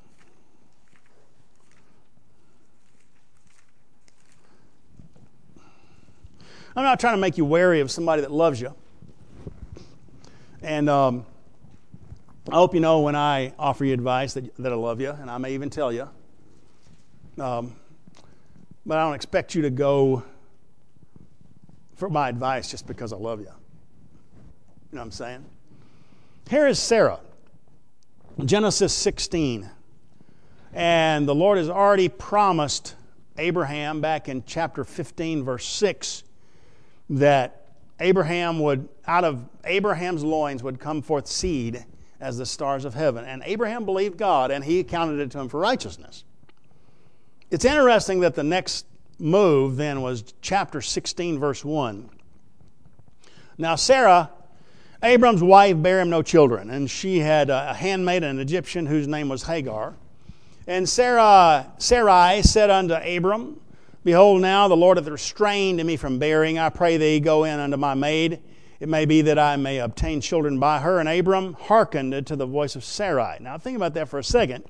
I'm not trying to make you wary of somebody that loves you. And um, I hope you know when I offer you advice that, that I love you, and I may even tell you. Um, but I don't expect you to go for my advice just because I love you. You know what I'm saying? Here is Sarah, Genesis sixteen. And the Lord has already promised Abraham back in chapter fifteen, verse six, that Abraham would, out of Abraham's loins would come forth seed as the stars of heaven. And Abraham believed God, and he accounted it to him for righteousness. It's interesting that the next move then was chapter sixteen, verse one. Now Sarah, Abram's wife, bare him no children, and she had a handmaid, an Egyptian, whose name was Hagar. And Sarah, Sarai said unto Abram, Behold, now the Lord hath restrained me from bearing. I pray thee, go in unto my maid. It may be that I may obtain children by her. And Abram hearkened to the voice of Sarai. Now think about that for a second.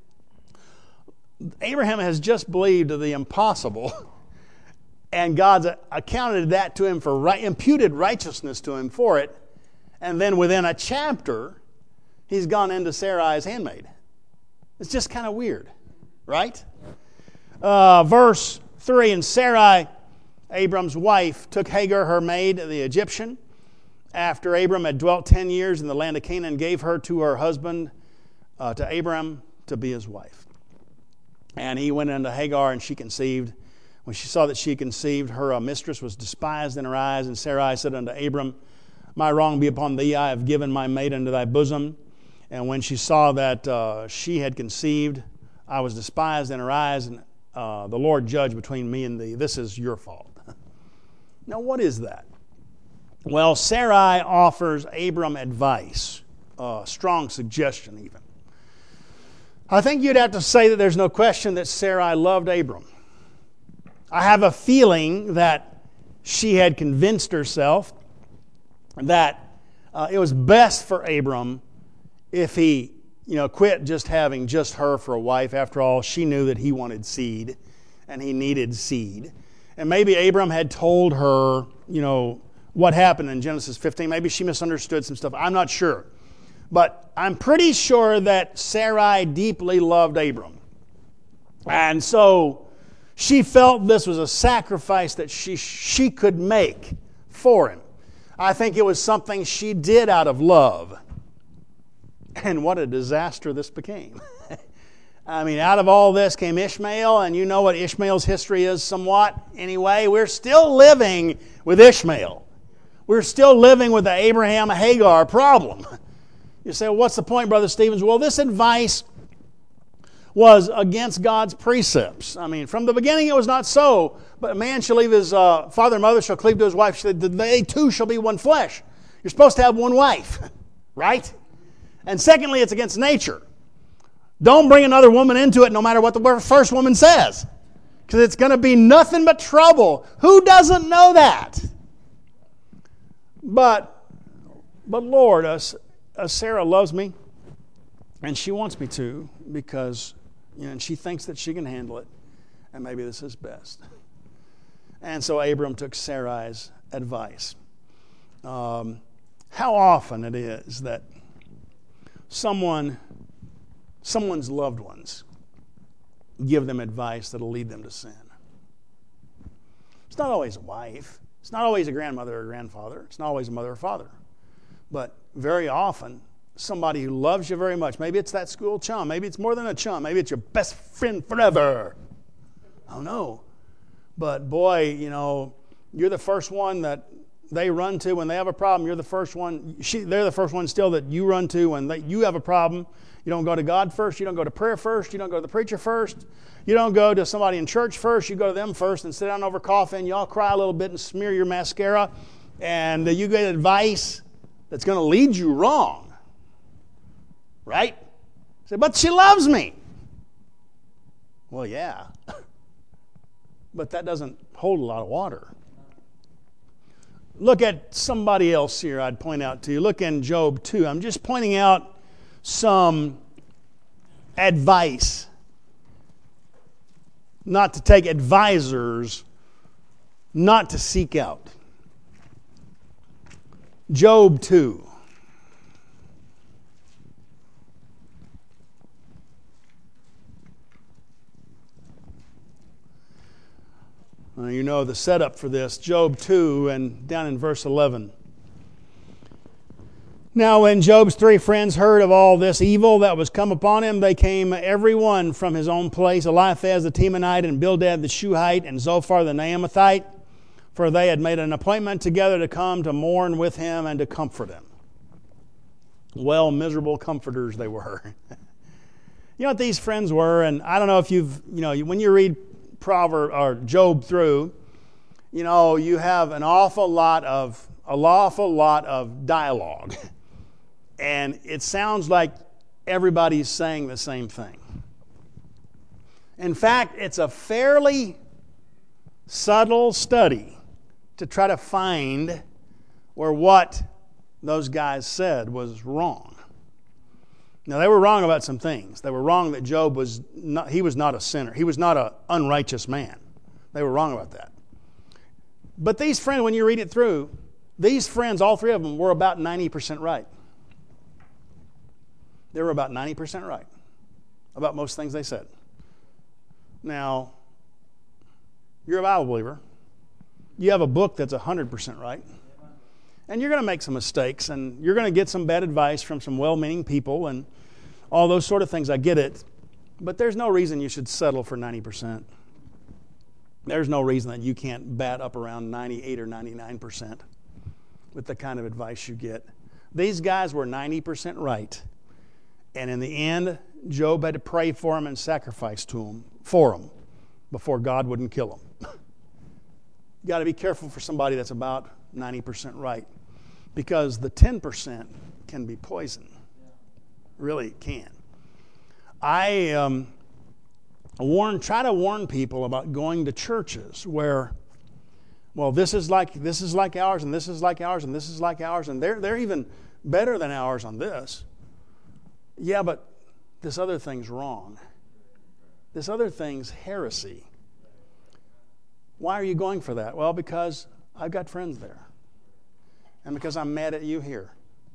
Abraham has just believed the impossible, and God's accounted that to him for right, imputed righteousness to him for it. And then within a chapter, he's gone into Sarai's handmaid. It's just kind of weird, right? Uh, verse three, and Sarai, Abram's wife, took Hagar, her maid, the Egyptian, after Abram had dwelt ten years in the land of Canaan, gave her to her husband, uh, to Abram, to be his wife. And he went unto Hagar, and she conceived. When she saw that she conceived, her uh, mistress was despised in her eyes. And Sarai said unto Abram, My wrong be upon thee, I have given my maid unto thy bosom. And when she saw that uh, she had conceived, I was despised in her eyes, and uh, the Lord judged between me and thee. This is your fault. Now, what is that? Well, Sarai offers Abram advice, a strong suggestion even. I think you'd have to say that there's no question that Sarai loved Abram. I have a feeling that she had convinced herself that uh, it was best for Abram if he, you know, quit just having just her for a wife. After all, she knew that he wanted seed, and he needed seed. And maybe Abram had told her, you know, what happened in Genesis fifteen. Maybe she misunderstood some stuff. I'm not sure. But I'm pretty sure that Sarai deeply loved Abram. And so she felt this was a sacrifice that she, she could make for him. I think it was something she did out of love. And what a disaster this became. I mean, out of all this came Ishmael, and you know what Ishmael's history is somewhat. Anyway, we're still living with Ishmael. We're still living with the Abraham-Hagar problem. You say, well, what's the point, Brother Stevens? Well, this advice was against God's precepts. I mean, from the beginning it was not so. But a man shall leave his uh, father and mother, shall cleave to his wife. They two shall be one flesh. You're supposed to have one wife, right? And secondly, it's against nature. Don't bring another woman into it no matter what the first woman says, because it's going to be nothing but trouble. Who doesn't know that? But, but Lord, uh, uh, Sarah loves me, and she wants me to, because you know, and she thinks that she can handle it, and maybe this is best. And so Abram took Sarai's advice. Um, how often it is that someone, someone's loved ones give them advice that'll lead them to sin. It's not always a wife. It's not always a grandmother or grandfather. It's not always a mother or father. But very often, somebody who loves you very much. Maybe it's that school chum. Maybe it's more than a chum. Maybe it's your best friend forever. I don't know. But boy, you know, you're the first one that they run to when they have a problem. You're the first one. She, they're the first one still that you run to when they, you have a problem. You don't go to God first. You don't go to prayer first. You don't go to the preacher first. You don't go to somebody in church first. You go to them first and sit down over coffee, and you all cry a little bit and smear your mascara, and you get advice that's going to lead you wrong. Right? Say, but she loves me. Well, yeah. But that doesn't hold a lot of water. Look at somebody else here I'd point out to you. Look in Job two. I'm just pointing out some advice. Not to take advisors, not to seek out. Job two. Uh, you know the setup for this, Job two and down in verse eleven. Now when Job's three friends heard of all this evil that was come upon him, they came every one from his own place, Eliphaz the Temanite, and Bildad the Shuhite, and Zophar the Naamathite, for they had made an appointment together to come to mourn with him and to comfort him. Well, miserable comforters they were. You know what these friends were? And I don't know if you've, you know, when you read Proverbs or Job through, you know, you have an awful lot of, an awful lot of dialogue. And it sounds like everybody's saying the same thing. In fact, it's a fairly subtle study to try to find where what those guys said was wrong. Now, they were wrong about some things. They were wrong that Job was not, he was not a sinner. He was not an unrighteous man. They were wrong about that. But these friends, when you read it through, these friends, all three of them, were about ninety percent right. They were about ninety percent right about most things they said. Now, you're a Bible believer. You have a book that's one hundred percent right. And you're going to make some mistakes, and you're going to get some bad advice from some well-meaning people and all those sort of things. I get it. But there's no reason you should settle for ninety percent. There's no reason that you can't bat up around ninety-eight or ninety-nine percent with the kind of advice you get. These guys were ninety percent right. And in the end, Job had to pray for him and sacrifice to him, for him before God wouldn't kill him. You got to be careful for somebody that's about ninety percent right, because the ten percent can be poison. Really can. I um, warn, try to warn people about going to churches where, well, this is like this is like ours, and this is like ours, and this is like ours, and they're they're even better than ours on this. Yeah, but this other thing's wrong. This other thing's heresy. Why are you going for that? Well, because I've got friends there. And because I'm mad at you here.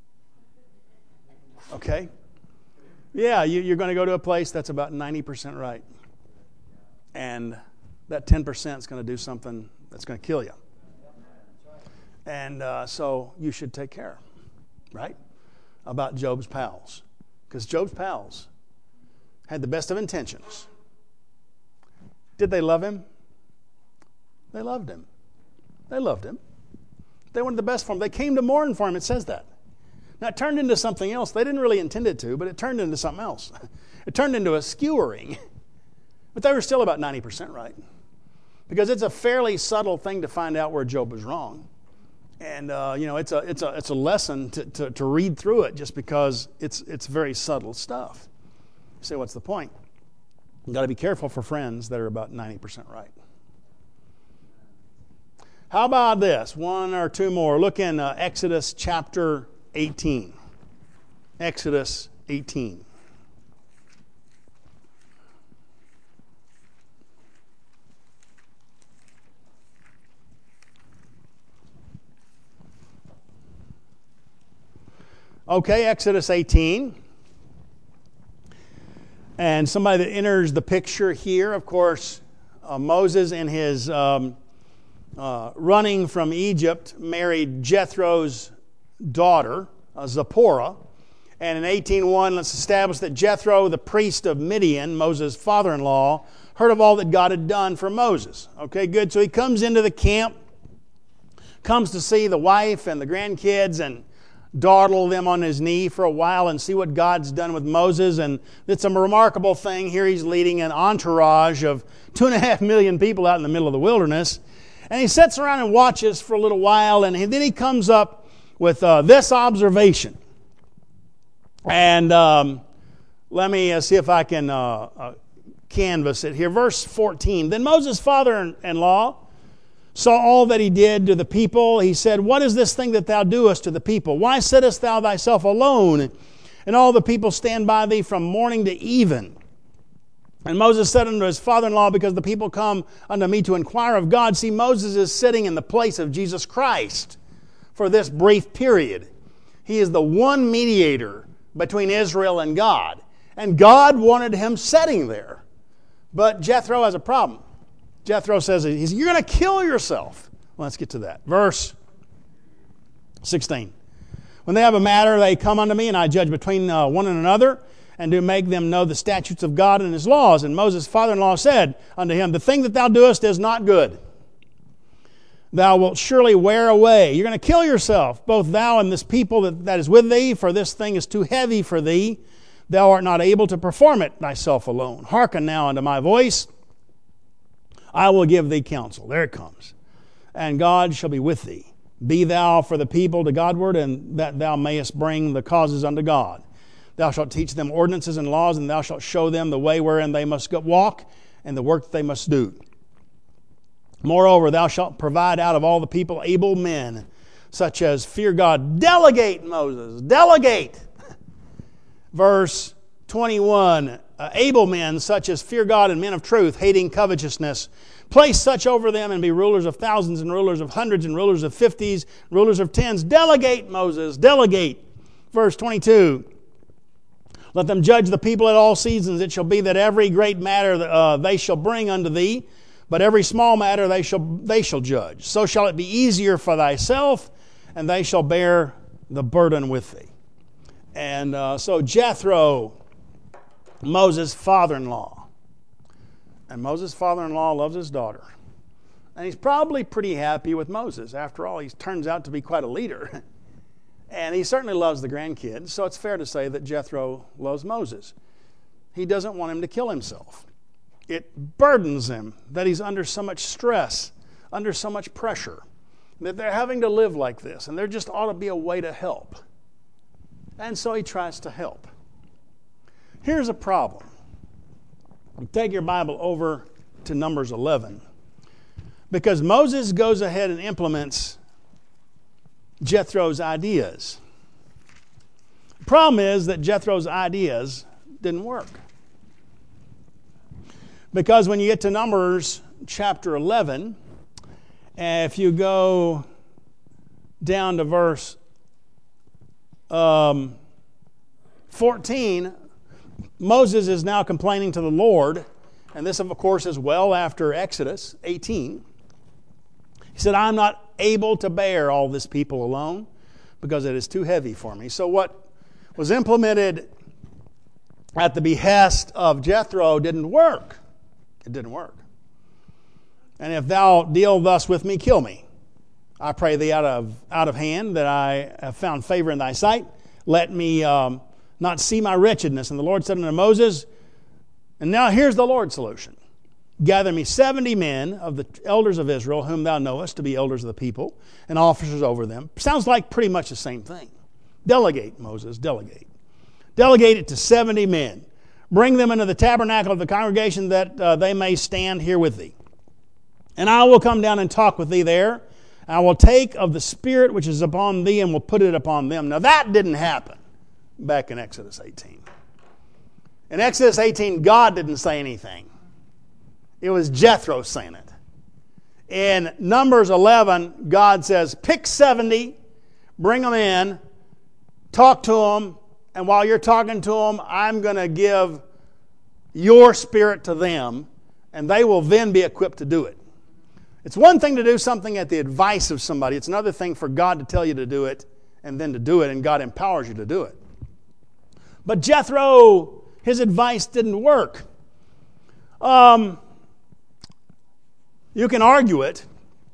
Okay? Yeah, you, you're going to go to a place that's about ninety percent right. And that ten percent is going to do something that's going to kill you. And uh, so you should take care, right, about Job's pals. Because Job's pals had the best of intentions. Did they love him? They loved him. They loved him. They wanted the best for him. They came to mourn for him. It says that. Now, it turned into something else. They didn't really intend it to, but it turned into something else. It turned into a skewering. But they were still about ninety percent right. Because it's a fairly subtle thing to find out where Job was wrong. And, uh, you know, it's a it's a, it's a lesson to, to, to read through it just because it's, it's very subtle stuff. You say, what's the point? You've got to be careful for friends that are about ninety percent right. How about this? One or two more. Look in uh, Exodus chapter eighteen. Exodus eighteen. Okay, Exodus eighteen. And somebody that enters the picture here, of course, uh, Moses in his um, uh, running from Egypt married Jethro's daughter, uh, Zipporah. And in eighteen one, let's establish that Jethro, the priest of Midian, Moses' father-in-law, heard of all that God had done for Moses. Okay, good. So he comes into the camp, comes to see the wife and the grandkids and dawdle them on his knee for a while and see what God's done with Moses. And it's a remarkable thing. Here he's leading an entourage of two and a half million people out in the middle of the wilderness. And he sits around and watches for a little while, and then he comes up with uh, this observation. And um, let me uh, see if I can uh, uh, canvas it here. Verse fourteen. Then Moses' father-in-law saw all that he did to the people. He said, "What is this thing that thou doest to the people? Why sittest thou thyself alone, and all the people stand by thee from morning to even?" And Moses said unto his father-in-law, "Because the people come unto me to inquire of God." See, Moses is sitting in the place of Jesus Christ for this brief period. He is the one mediator between Israel and God. And God wanted him sitting there. But Jethro has a problem. Jethro says, he's, you're going to kill yourself. Well, let's get to that. Verse sixteen. When they have a matter, they come unto me, and I judge between uh, one and another, and do make them know the statutes of God and His laws. And Moses' father-in-law said unto him, the thing that thou doest is not good. Thou wilt surely wear away. You're going to kill yourself, both thou and this people that, that is with thee, for this thing is too heavy for thee. Thou art not able to perform it thyself alone. Hearken now unto my voice. I will give thee counsel. There it comes. And God shall be with thee. Be thou for the people to Godward, and that thou mayest bring the causes unto God. Thou shalt teach them ordinances and laws, and thou shalt show them the way wherein they must go, walk, and the work that they must do. Moreover, thou shalt provide out of all the people able men, such as fear God. Delegate, Moses, delegate. Verse twenty-one, uh, able men such as fear God and men of truth, hating covetousness. Place such over them and be rulers of thousands and rulers of hundreds and rulers of fifties, rulers of tens. Delegate, Moses, delegate. Verse twenty-two, let them judge the people at all seasons. It shall be that every great matter uh, they shall bring unto thee, but every small matter they shall they shall judge. So shall it be easier for thyself, and they shall bear the burden with thee. And uh, so Jethro, Moses' father-in-law. And Moses' father-in-law loves his daughter. And he's probably pretty happy with Moses. After all, he turns out to be quite a leader. And he certainly loves the grandkids, so it's fair to say that Jethro loves Moses. He doesn't want him to kill himself. It burdens him that he's under so much stress, under so much pressure, that they're having to live like this, and there just ought to be a way to help. And so he tries to help. Here's a problem. Take your Bible over to Numbers eleven. Because Moses goes ahead and implements Jethro's ideas. The problem is that Jethro's ideas didn't work. Because when you get to Numbers chapter eleven, if you go down to verse um, fourteen, Moses is now complaining to the Lord, and this, of course, is well after Exodus eighteen. He said, I'm not able to bear all this people alone because it is too heavy for me. So what was implemented at the behest of Jethro didn't work. It didn't work. And if thou deal thus with me, kill me. I pray thee out of out of hand that I have found favor in thy sight. Let me um, not see my wretchedness. And the Lord said unto Moses, and now here's the Lord's solution. Gather me seventy men of the elders of Israel, whom thou knowest to be elders of the people, and officers over them. Sounds like pretty much the same thing. Delegate, Moses, delegate. Delegate it to seventy men. Bring them into the tabernacle of the congregation that uh, they may stand here with thee. And I will come down and talk with thee there. I will take of the Spirit which is upon thee and will put it upon them. Now that didn't happen back in Exodus eighteen. In Exodus eighteen, God didn't say anything. It was Jethro saying it. In Numbers eleven, God says, pick seventy, bring them in, talk to them, and while you're talking to them, I'm going to give your Spirit to them, and they will then be equipped to do it. It's one thing to do something at the advice of somebody. It's another thing for God to tell you to do it and then to do it, and God empowers you to do it. But Jethro, his advice didn't work. Um, you can argue it,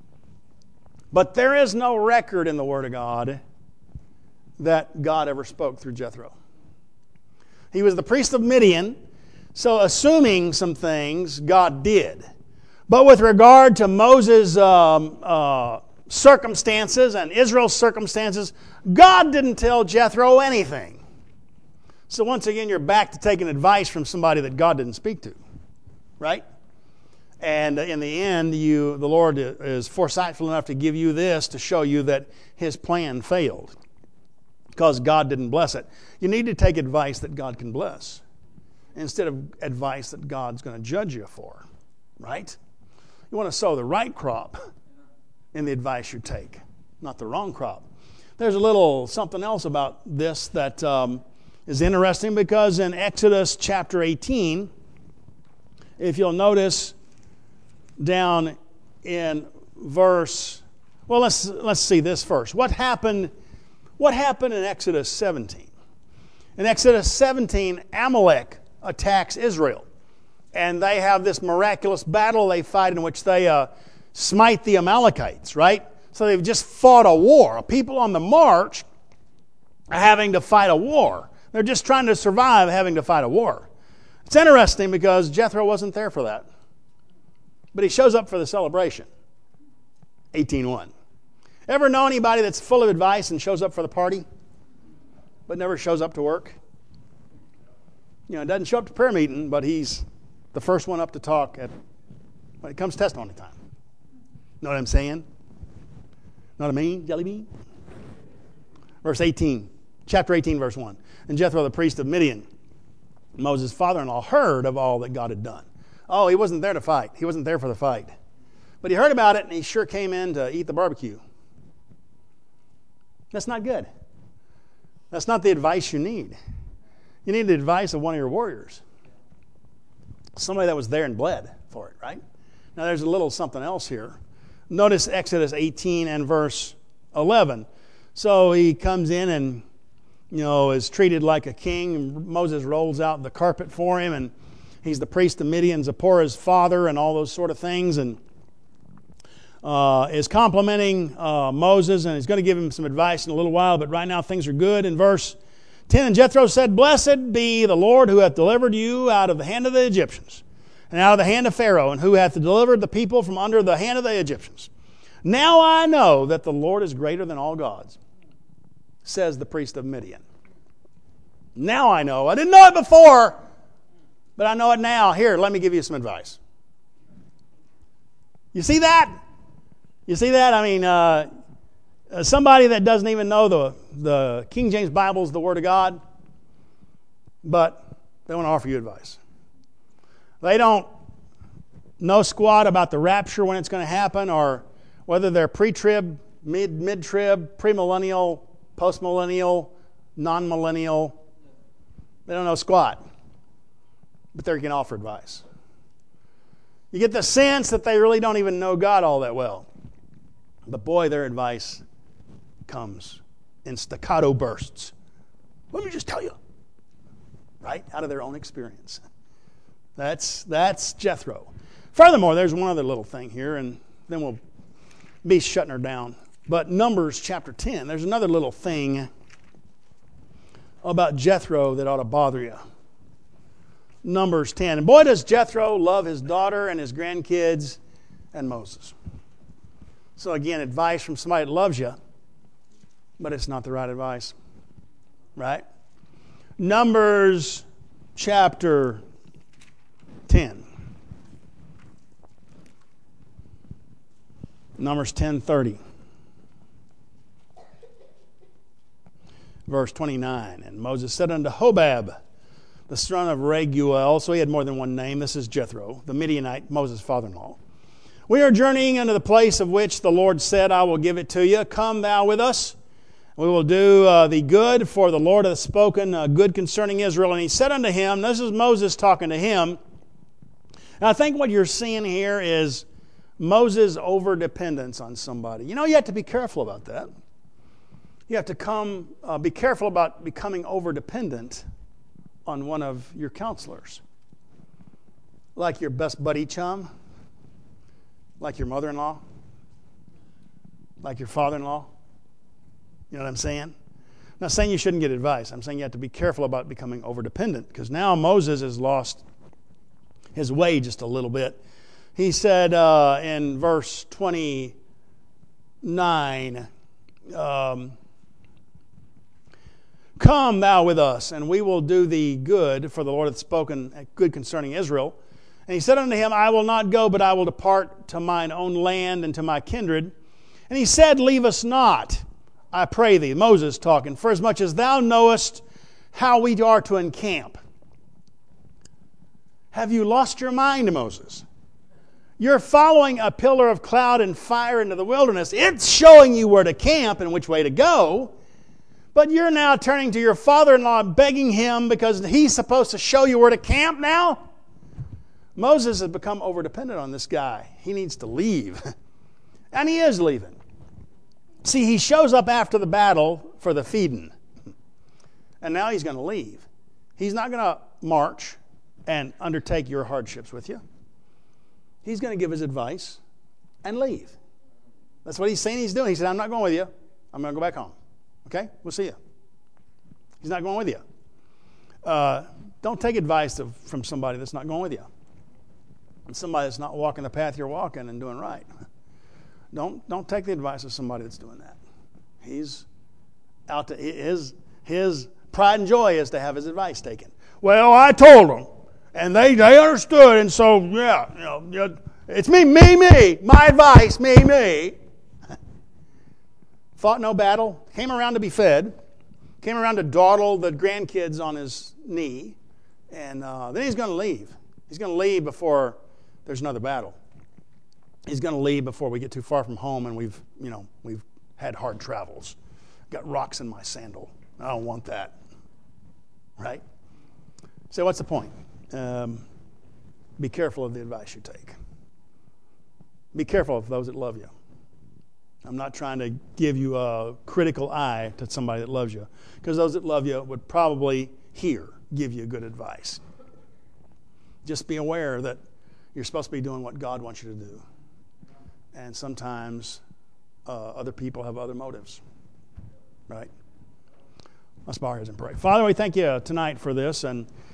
but there is no record in the Word of God that God ever spoke through Jethro. He was the priest of Midian, so assuming some things, God did. But with regard to Moses' um, uh, circumstances and Israel's circumstances, God didn't tell Jethro anything. So once again, you're back to taking advice from somebody that God didn't speak to, right? And in the end, you, the Lord is foresightful enough to give you this to show you that His plan failed because God didn't bless it. You need to take advice that God can bless instead of advice that God's going to judge you for, right? You want to sow the right crop in the advice you take, not the wrong crop. There's a little something else about this that um, is interesting because in Exodus chapter eighteen, if you'll notice, down in verse, well, let's let's see this first. What happened, what happened in Exodus seventeen? In Exodus seventeen, Amalek attacks Israel. And they have this miraculous battle they fight in which they uh, smite the Amalekites, right? So they've just fought a war. People on the march are having to fight a war. They're just trying to survive having to fight a war. It's interesting because Jethro wasn't there for that. But he shows up for the celebration. eighteen one. Ever know anybody that's full of advice and shows up for the party, but never shows up to work? You know, doesn't show up to prayer meeting, but he's the first one up to talk at when it comes testimony time. Know what I'm saying? Know what I mean? Jelly bean? Verse eighteen, chapter eighteen, verse one. And Jethro, the priest of Midian, Moses' father-in-law, heard of all that God had done. Oh, he wasn't there to fight. He wasn't there for the fight. But he heard about it, and he sure came in to eat the barbecue. That's not good. That's not the advice you need. You need the advice of one of your warriors. Somebody that was there and bled for it, right? Now there's a little something else here. Notice Exodus eighteen and verse eleven. So he comes in and, you know, is treated like a king. Moses rolls out the carpet for him, and he's the priest of Midian, Zipporah's father, and all those sort of things, and uh, is complimenting uh, Moses, and he's going to give him some advice in a little while, but right now things are good. In verse ten, and Jethro said, Blessed be the Lord who hath delivered you out of the hand of the Egyptians, and out of the hand of Pharaoh, and who hath delivered the people from under the hand of the Egyptians. Now I know that the Lord is greater than all gods, says the priest of Midian. Now I know. I didn't know it before, but I know it now. Here, let me give you some advice. You see that? You see that? I mean, uh, somebody that doesn't even know the, the King James Bible is the Word of God, but they want to offer you advice. They don't know squat about the rapture, when it's going to happen, or whether they're pre-trib, mid, mid-trib, premillennial, post-millennial, non-millennial. They don't know squat, but they can offer advice. You get the sense that they really don't even know God all that well. But boy, their advice comes in staccato bursts. Let me just tell you, right? Out of their own experience. That's, that's Jethro. Furthermore, there's one other little thing here, and then we'll be shutting her down. But Numbers chapter ten, there's another little thing about Jethro that ought to bother you. Numbers ten. And boy, does Jethro love his daughter and his grandkids and Moses. So again, advice from somebody that loves you, but it's not the right advice. Right? Numbers chapter ten. Numbers ten thirty. Verse twenty-nine. And Moses said unto Hobab, the son of Raguel, so he had more than one name. This is Jethro, the Midianite, Moses' father-in-law. We are journeying unto the place of which the Lord said, I will give it to you. Come thou with us. We will do uh, thee good, for the Lord hath spoken uh, good concerning Israel. And he said unto him, this is Moses talking to him. And I think what you're seeing here is Moses' over-dependence on somebody. You know, you have to be careful about that. You have to come, uh, be careful about becoming over-dependent on one of your counselors. Like your best buddy chum, like your mother-in-law, like your father-in-law. You know what I'm saying? I'm not saying you shouldn't get advice. I'm saying you have to be careful about becoming over-dependent, because now Moses has lost his way just a little bit. He said uh, in verse twenty-nine, um, Come thou with us, and we will do thee good, for the Lord hath spoken good concerning Israel. And he said unto him, I will not go, but I will depart to mine own land and to my kindred. And he said, Leave us not, I pray thee, Moses talking, for as much as thou knowest how we are to encamp. Have you lost your mind, Moses? You're following a pillar of cloud and fire into the wilderness. It's showing you where to camp and which way to go. But you're now turning to your father-in-law, begging him because he's supposed to show you where to camp now? Moses has become over-dependent on this guy. He needs to leave. And he is leaving. See, he shows up after the battle for the feeding. And now he's going to leave. He's not going to march and undertake your hardships with you. He's going to give his advice and leave. That's what he's saying he's doing. He said, I'm not going with you. I'm going to go back home. Okay? We'll see you. He's not going with you. Uh, don't take advice of, from somebody that's not going with you. And somebody that's not walking the path you're walking and doing right. Don't don't take the advice of somebody that's doing that. He's out to his his pride and joy is to have his advice taken. Well, I told them, and they they understood, and so yeah, you know, you know it's me, me, me. My advice, me, me. Fought no battle. Came around to be fed. Came around to dawdle the grandkids on his knee, and uh, then he's going to leave. He's going to leave before there's another battle. He's going to leave before we get too far from home, and we've, you know, we've had hard travels. Got rocks in my sandal. I don't want that. Right? So what's the point? Um, be careful of the advice you take. Be careful of those that love you. I'm not trying to give you a critical eye to somebody that loves you, because those that love you would probably here give you good advice. Just be aware that you're supposed to be doing what God wants you to do. And sometimes uh, other people have other motives. Right? Let's bow our heads and pray. Father, we thank you tonight for this, and